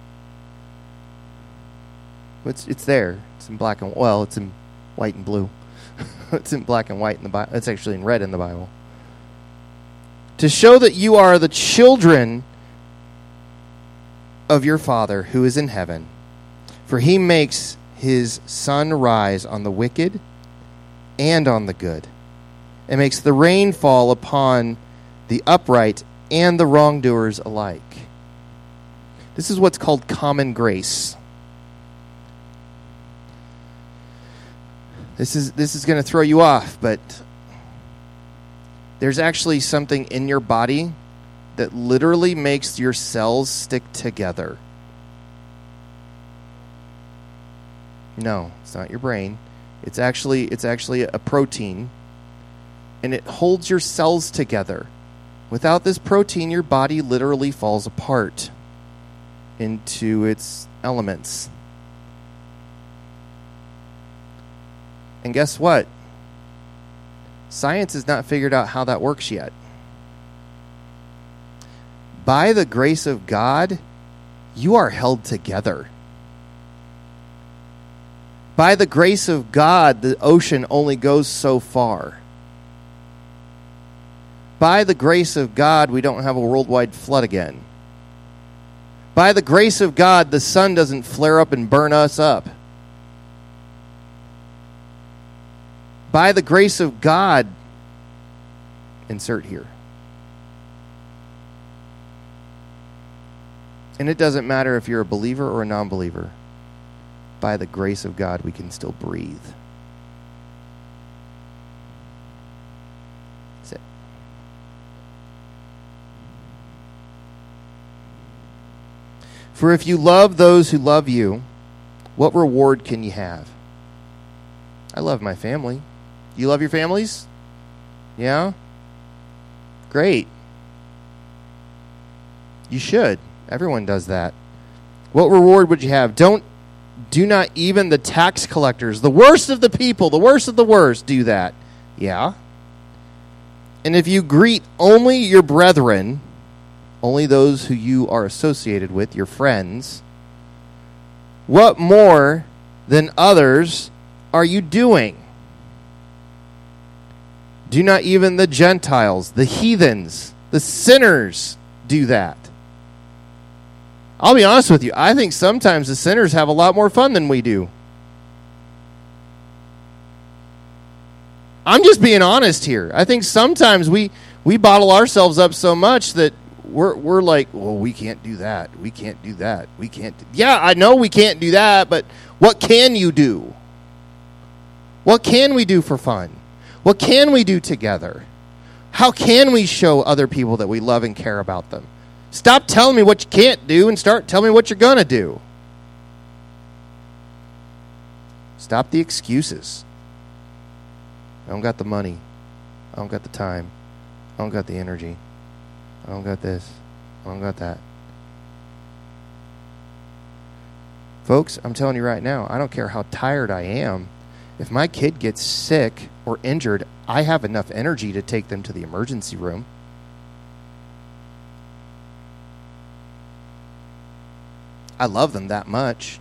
It's, it's there. It's in black and, well, it's in white and blue. It's in black and white in the Bible. It's actually in red in the Bible. To show that you are the children of your Father who is in heaven. For he makes his sun rise on the wicked and on the good, and makes the rain fall upon the upright and the wrongdoers alike. This is what's called common grace. This is this is going to throw you off, but there's actually something in your body that literally makes your cells stick together. No, it's not your brain. It's actually it's actually a protein, and it holds your cells together. Without this protein, your body literally falls apart into its elements. And guess what? Science has not figured out how that works yet. By the grace of God, you are held together. By the grace of God, the ocean only goes so far. By the grace of God, we don't have a worldwide flood again. By the grace of God, the sun doesn't flare up and burn us up. By the grace of God, insert here. And it doesn't matter if you're a believer or a non-believer. By the grace of God, we can still breathe. That's it. For if you love those who love you, what reward can you have? I love my family. You love your families? Yeah? Great. You should. Everyone does that. What reward would you have? Don't do not even the tax collectors, the worst of the people, the worst of the worst, do that. Yeah. And if you greet only your brethren, only those who you are associated with, your friends, what more than others are you doing? Do not even the Gentiles, the heathens, the sinners do that? I'll be honest with you. I think sometimes the sinners have a lot more fun than we do. I'm just being honest here. I think sometimes we, we bottle ourselves up so much that we're we're like, well, we can't do that. We can't do that. We can't. Do. Yeah, I know we can't do that, but what can you do? What can we do for fun? What can we do together? How can we show other people that we love and care about them? Stop telling me what you can't do and start telling me what you're going to do. Stop the excuses. I don't got the money. I don't got the time. I don't got the energy. I don't got this. I don't got that. Folks, I'm telling you right now, I don't care how tired I am. If my kid gets sick or injured, I have enough energy to take them to the emergency room. I love them that much.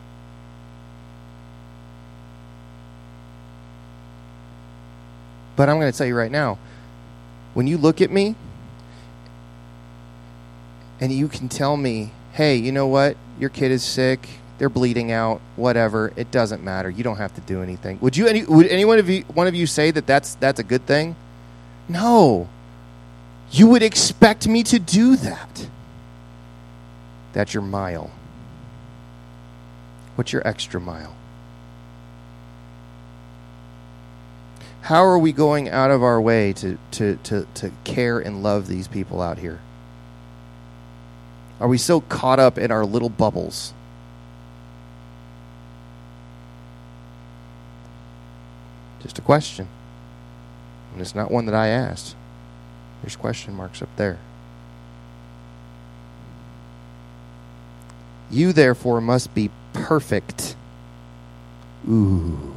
But I'm going to tell you right now, when you look at me and you can tell me, hey, you know what? Your kid is sick. They're bleeding out. Whatever. It doesn't matter. You don't have to do anything. Would you? Any, would any one of you, one of you say that that's that's a good thing? No. You would expect me to do that. That's your mile. What's your extra mile? How are we going out of our way to, to, to, to care and love these people out here? Are we so caught up in our little bubbles? Just a question. And it's not one that I asked. There's question marks up there. You, therefore, must be perfect. Ooh.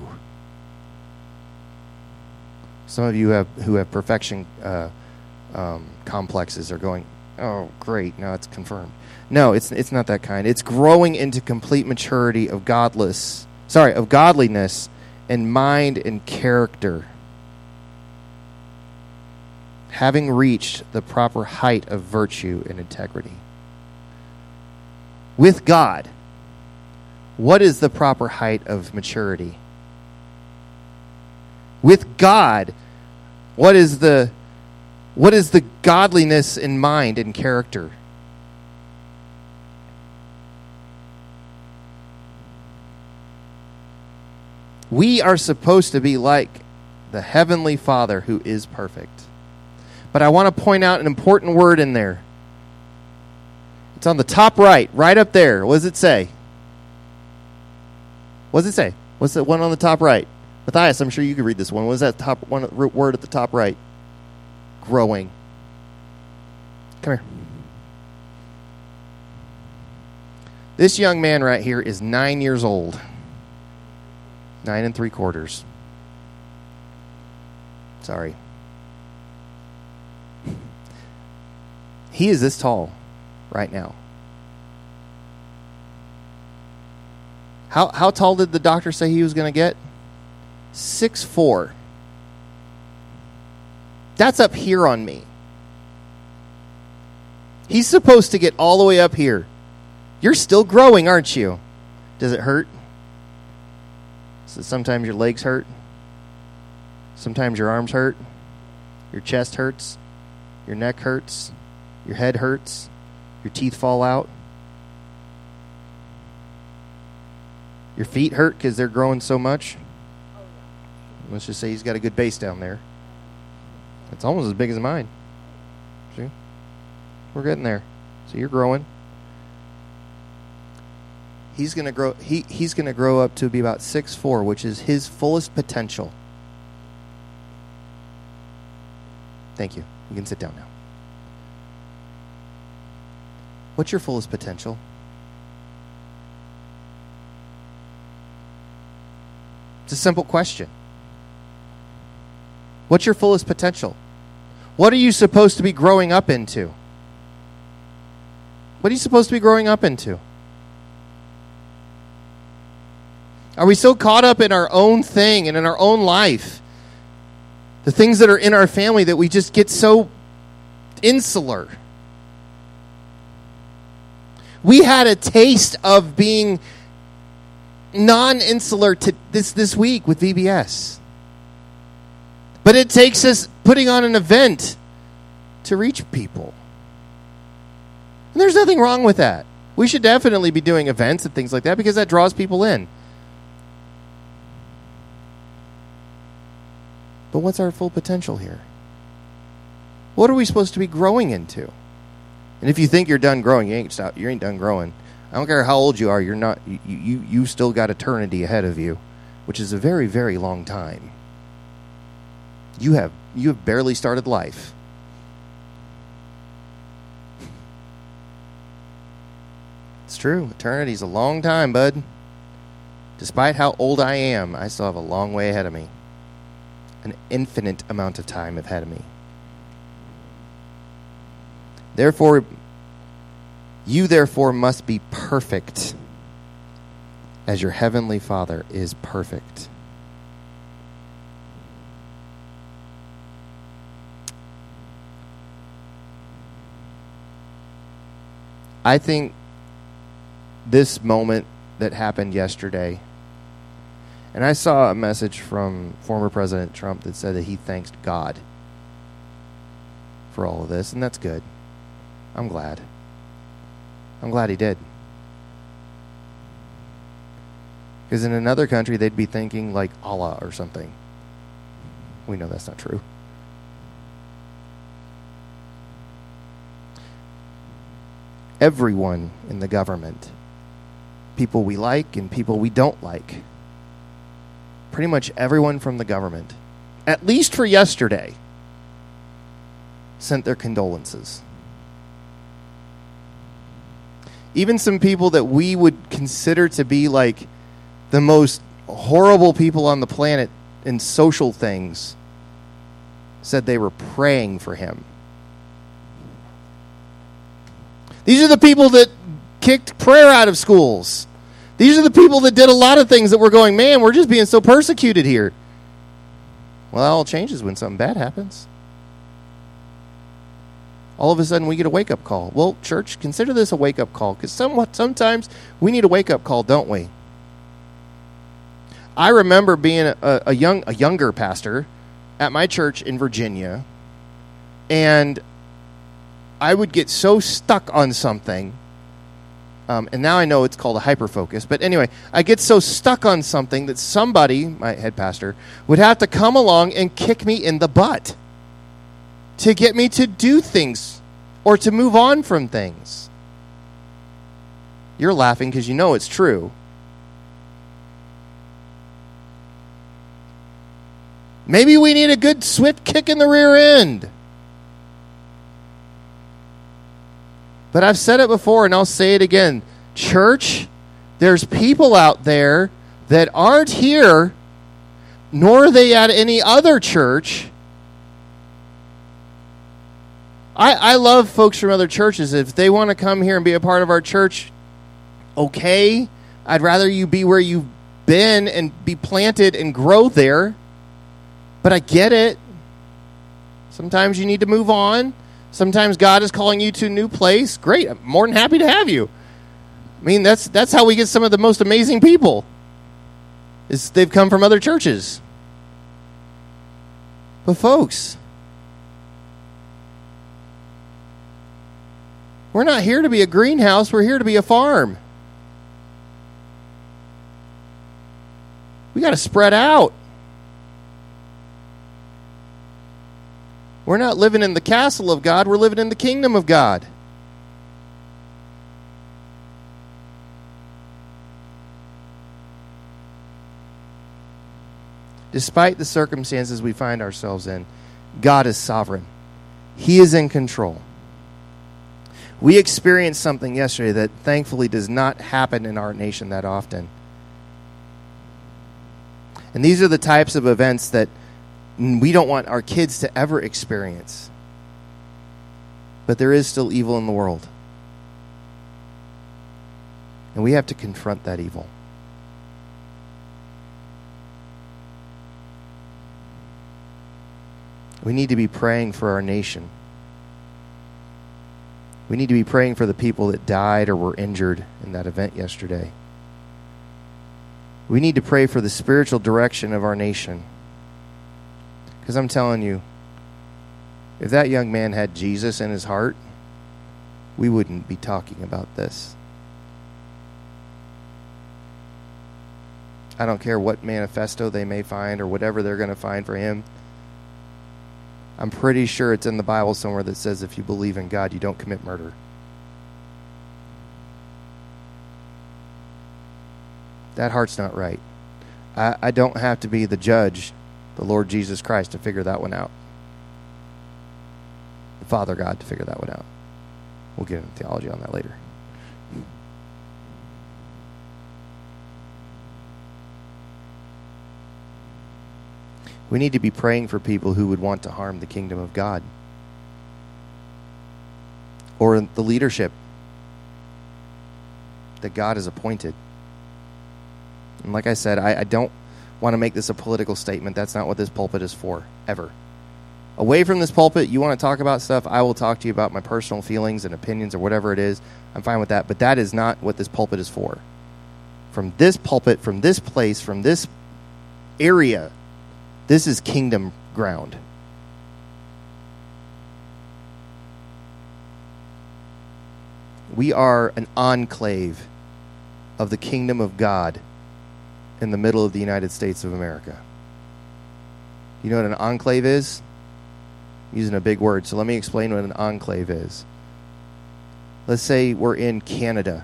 Some of you have who have perfection uh, um, complexes are going, oh, great, now it's confirmed. No, it's it's not that kind. It's growing into complete maturity of godless, sorry, of godliness and mind and character, having reached the proper height of virtue and integrity. With God, what is the proper height of maturity? With God, what is the what is the godliness in mind and character? We are supposed to be like the Heavenly Father who is perfect. But I want to point out an important word in there. It's on the top right, right up there. What does it say? What does it say? What's the one on the top right? Matthias, I'm sure you could read this one. What is that top one word at the top right? Growing. Come here. This young man right here is nine years old. Nine and three quarters. Sorry. He is this tall right now. How how tall did the doctor say he was going to get? six foot four. That's up here on me. He's supposed to get all the way up here. You're still growing, aren't you? Does it hurt? So sometimes your legs hurt. Sometimes your arms hurt. Your chest hurts. Your neck hurts. Your head hurts. Your teeth fall out. Your feet hurt because they're growing so much. Let's just say he's got a good base down there. It's almost as big as mine. See? We're getting there. So you're growing. He's gonna grow he he's gonna grow up to be about six foot four, which is his fullest potential. Thank you. You can sit down now. What's your fullest potential? It's a simple question. What's your fullest potential? What are you supposed to be growing up into? What are you supposed to be growing up into? Are we so caught up in our own thing and in our own life, the things that are in our family, that we just get so insular? We had a taste of being non-insular to this this week with V B S. But it takes us putting on an event to reach people. And there's nothing wrong with that. We should definitely be doing events and things like that because that draws people in. But what's our full potential here? What are we supposed to be growing into? And if you think you're done growing, you ain't stop, you ain't done growing. I don't care how old you are, you're not you, you you still got eternity ahead of you, which is a very, very long time. You have you have barely started life. It's true. Eternity's a long time, bud. Despite how old I am, I still have a long way ahead of me. An infinite amount of time ahead of me. Therefore, you therefore must be perfect as your heavenly Father is perfect. I think this moment that happened yesterday, and I saw a message from former President Trump that said that he thanks God for all of this, and that's good. I'm glad. I'm glad he did. Because in another country, they'd be thinking like Allah or something. We know that's not true. Everyone in the government, people we like and people we don't like, pretty much everyone from the government, at least for yesterday, sent their condolences. Even some people that we would consider to be like the most horrible people on the planet in social things said they were praying for him. These are the people that kicked prayer out of schools. These are the people that did a lot of things that we're going, man, we're just being so persecuted here. Well, that all changes when something bad happens. All of a sudden we get a wake-up call. Well, church, consider this a wake-up call, because somewhat sometimes we need a wake-up call, don't we? I remember being a, a young a younger pastor at my church in Virginia, and I would get so stuck on something, um, and now I know it's called a hyperfocus, but anyway, I get so stuck on something that somebody, my head pastor, would have to come along and kick me in the butt to get me to do things or to move on from things. You're laughing because you know it's true. Maybe we need a good swift kick in the rear end. But I've said it before and I'll say it again. Church, there's people out there that aren't here, nor are they at any other church. I, I love folks from other churches. If they want to come here and be a part of our church, okay. I'd rather you be where you've been and be planted and grow there. But I get it. Sometimes you need to move on. Sometimes God is calling you to a new place. Great. I'm more than happy to have you. I mean, that's that's how we get some of the most amazing people. Is they've come from other churches. But folks, we're not here to be a greenhouse. We're here to be a farm. We got to spread out. We're not living in the castle of God. We're living in the kingdom of God. Despite the circumstances we find ourselves in, God is sovereign. He is in control. We experienced something yesterday that thankfully does not happen in our nation that often. And these are the types of events that we don't want our kids to ever experience. But there is still evil in the world. And we have to confront that evil. We need to be praying for our nation. We need to be praying for the people that died or were injured in that event yesterday. We need to pray for the spiritual direction of our nation. Because I'm telling you, if that young man had Jesus in his heart, we wouldn't be talking about this. I don't care what manifesto they may find or whatever they're going to find for him. I'm pretty sure it's in the Bible somewhere that says if you believe in God, you don't commit murder. That heart's not right. I, I don't have to be the judge, the Lord Jesus Christ, to figure that one out. The Father God to figure that one out. We'll get into theology on that later. We need to be praying for people who would want to harm the kingdom of God or the leadership that God has appointed. And like I said, I, I don't want to make this a political statement. That's not what this pulpit is for, ever. Away from this pulpit, you want to talk about stuff, I will talk to you about my personal feelings and opinions or whatever it is. I'm fine with that, but that is not what this pulpit is for. From this pulpit, from this place, from this area, this is kingdom ground. We are an enclave of the kingdom of God in the middle of the United States of America. You know what an enclave is? I'm using a big word, so let me explain what an enclave is. Let's say we're in Canada,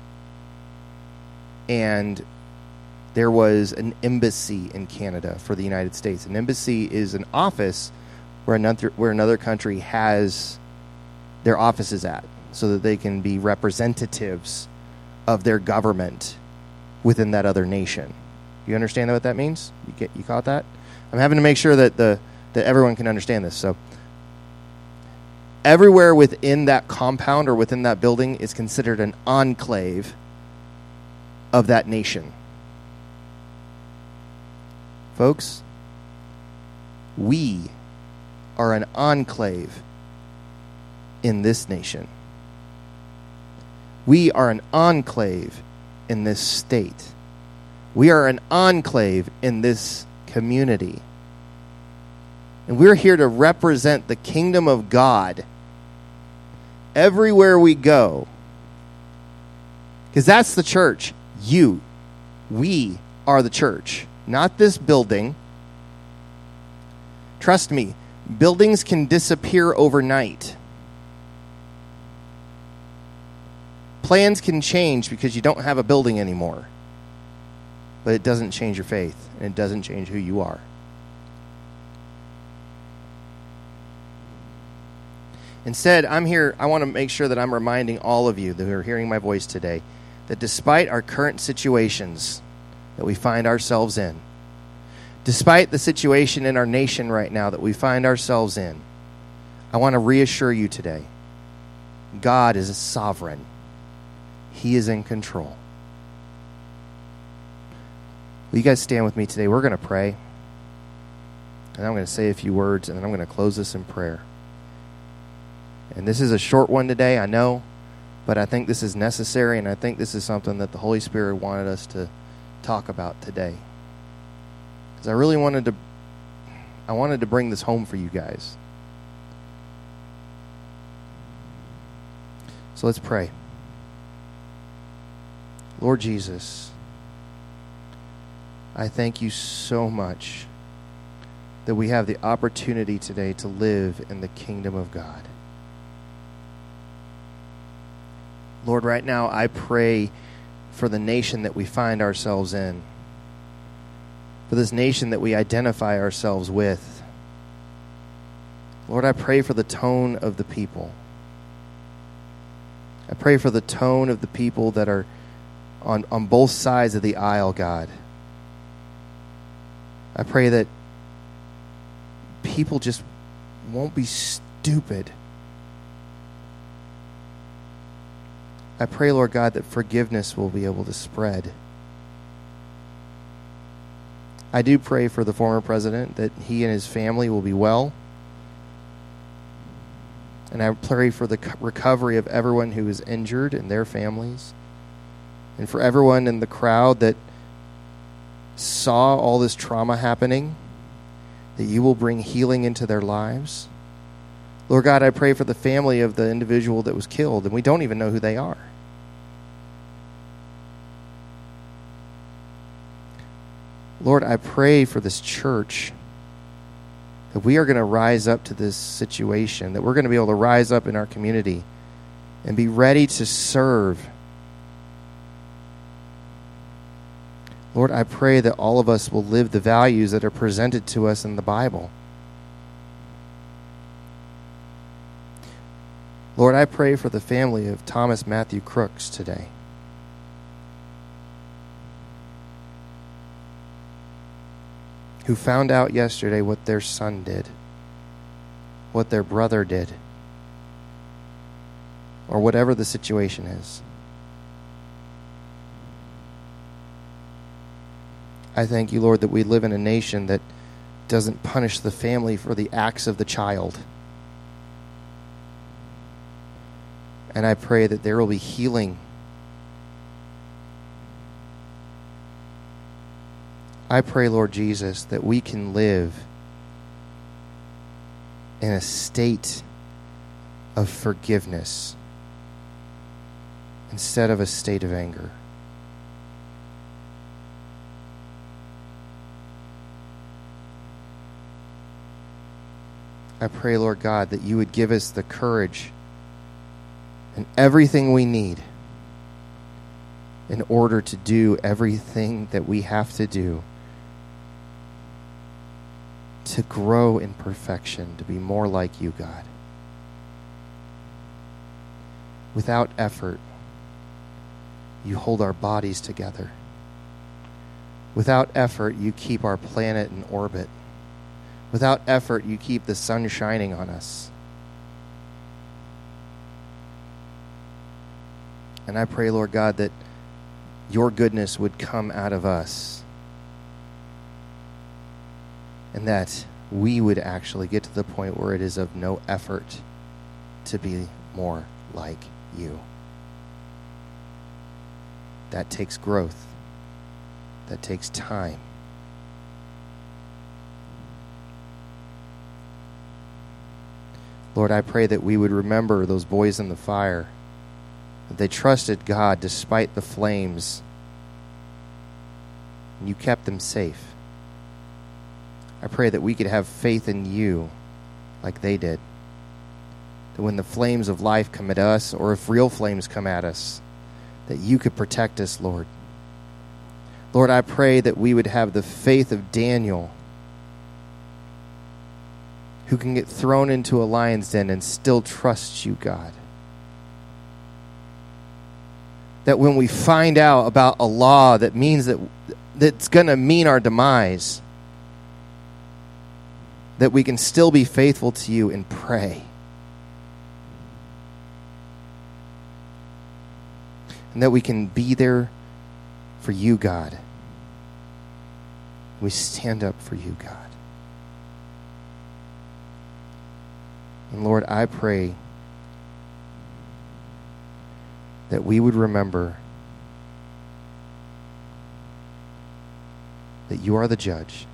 and there was an embassy in Canada for the United States. An embassy is an office where another where another country has their offices at, so that they can be representatives of their government within that other nation. You understand what that means? You get you caught that? I'm having to make sure that the that everyone can understand this. So everywhere within that compound or within that building is considered an enclave of that nation. Folks, we are an enclave in this nation. We are an enclave in this state. We are an enclave in this community. And we're here to represent the kingdom of God everywhere we go. Because that's the church. You, we are the church. Not this building. Trust me, buildings can disappear overnight. Plans can change because you don't have a building anymore. But it doesn't change your faith, and it doesn't change who you are. Instead, I'm here, I want to make sure that I'm reminding all of you that are hearing my voice today that despite our current situations that we find ourselves in, despite the situation in our nation right now that we find ourselves in, I want to reassure you today, God is a sovereign. He is in control. Will you guys stand with me today? We're going to pray. And I'm going to say a few words, and then I'm going to close this in prayer. And this is a short one today, I know, but I think this is necessary, and I think this is something that the Holy Spirit wanted us to talk about today. Because I really wanted to, I wanted to bring this home for you guys. So let's pray. Lord Jesus, I thank you so much that we have the opportunity today to live in the kingdom of God. Lord, right now I pray for the nation that we find ourselves in, for this nation that we identify ourselves with. Lord, I pray for the tone of the people. I pray for the tone of the people that are on, on both sides of the aisle, God. I pray that people just won't be stupid. I pray, Lord God, that forgiveness will be able to spread. I do pray for the former president, that he and his family will be well, And I pray for the recovery of everyone who is injured and their families. And for everyone in the crowd that saw all this trauma happening, that you will bring healing into their lives. Lord God, I pray for the family of the individual that was killed, and we don't even know who they are. Lord, I pray for this church that we are going to rise up to this situation, that we're going to be able to rise up in our community and be ready to serve. Lord, I pray that all of us will live the values that are presented to us in the Bible. Lord, I pray for the family of Thomas Matthew Crooks today. Who found out yesterday what their son did, what their brother did, or whatever the situation is. I thank you, Lord, that we live in a nation that doesn't punish the family for the acts of the child. And I pray that there will be healing. I pray, Lord Jesus, that we can live in a state of forgiveness instead of a state of anger. I pray, Lord God, that you would give us the courage and everything we need in order to do everything that we have to do to grow in perfection, to be more like you, God. Without effort, you hold our bodies together. Without effort, you keep our planet in orbit. Without effort, you keep the sun shining on us. And I pray, Lord God, that your goodness would come out of us. And that we would actually get to the point where it is of no effort to be more like you. That takes growth. That takes time. Lord, I pray that we would remember those boys in the fire, that they trusted God despite the flames, and you kept them safe. I pray that we could have faith in you like they did. That when the flames of life come at us, or if real flames come at us, that you could protect us, Lord. Lord, I pray that we would have the faith of Daniel, who can get thrown into a lion's den and still trust you, God. That when we find out about a law that means that that's going to mean our demise, that we can still be faithful to you and pray. And that we can be there for you, God. We stand up for you, God. And Lord, I pray that we would remember that you are the judge,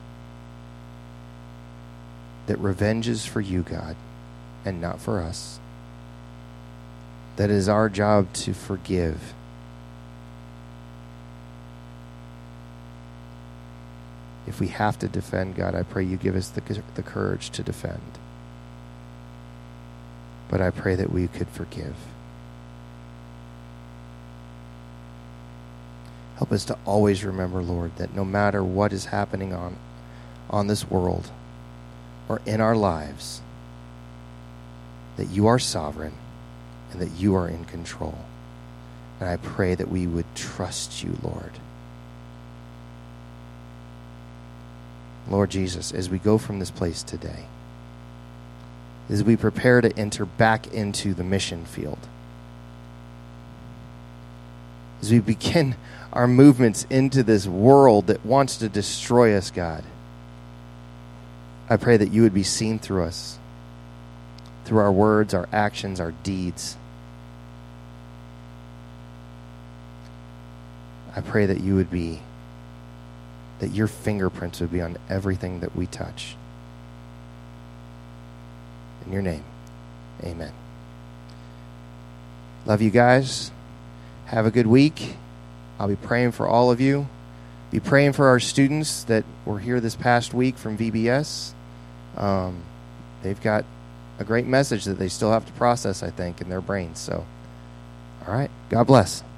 that revenge is for you, God, and not for us. That it is our job to forgive. If we have to defend, God, I pray you give us the, the courage to defend. But I pray that we could forgive. Help us to always remember, Lord, that no matter what is happening on, on this world or in our lives, that you are sovereign and that you are in control. And I pray that we would trust you, Lord. Lord Jesus, as we go from this place today, as we prepare to enter back into the mission field, as we begin our movements into this world that wants to destroy us, God, I pray that you would be seen through us, through our words, our actions, our deeds. I pray that you would be, that your fingerprints would be on everything that we touch. In your name, amen. Love you guys. Have a good week. I'll be praying for all of you. Be praying for our students that were here this past week from V B S. Um, they've got a great message that they still have to process, I think, in their brains. So, all right. God bless.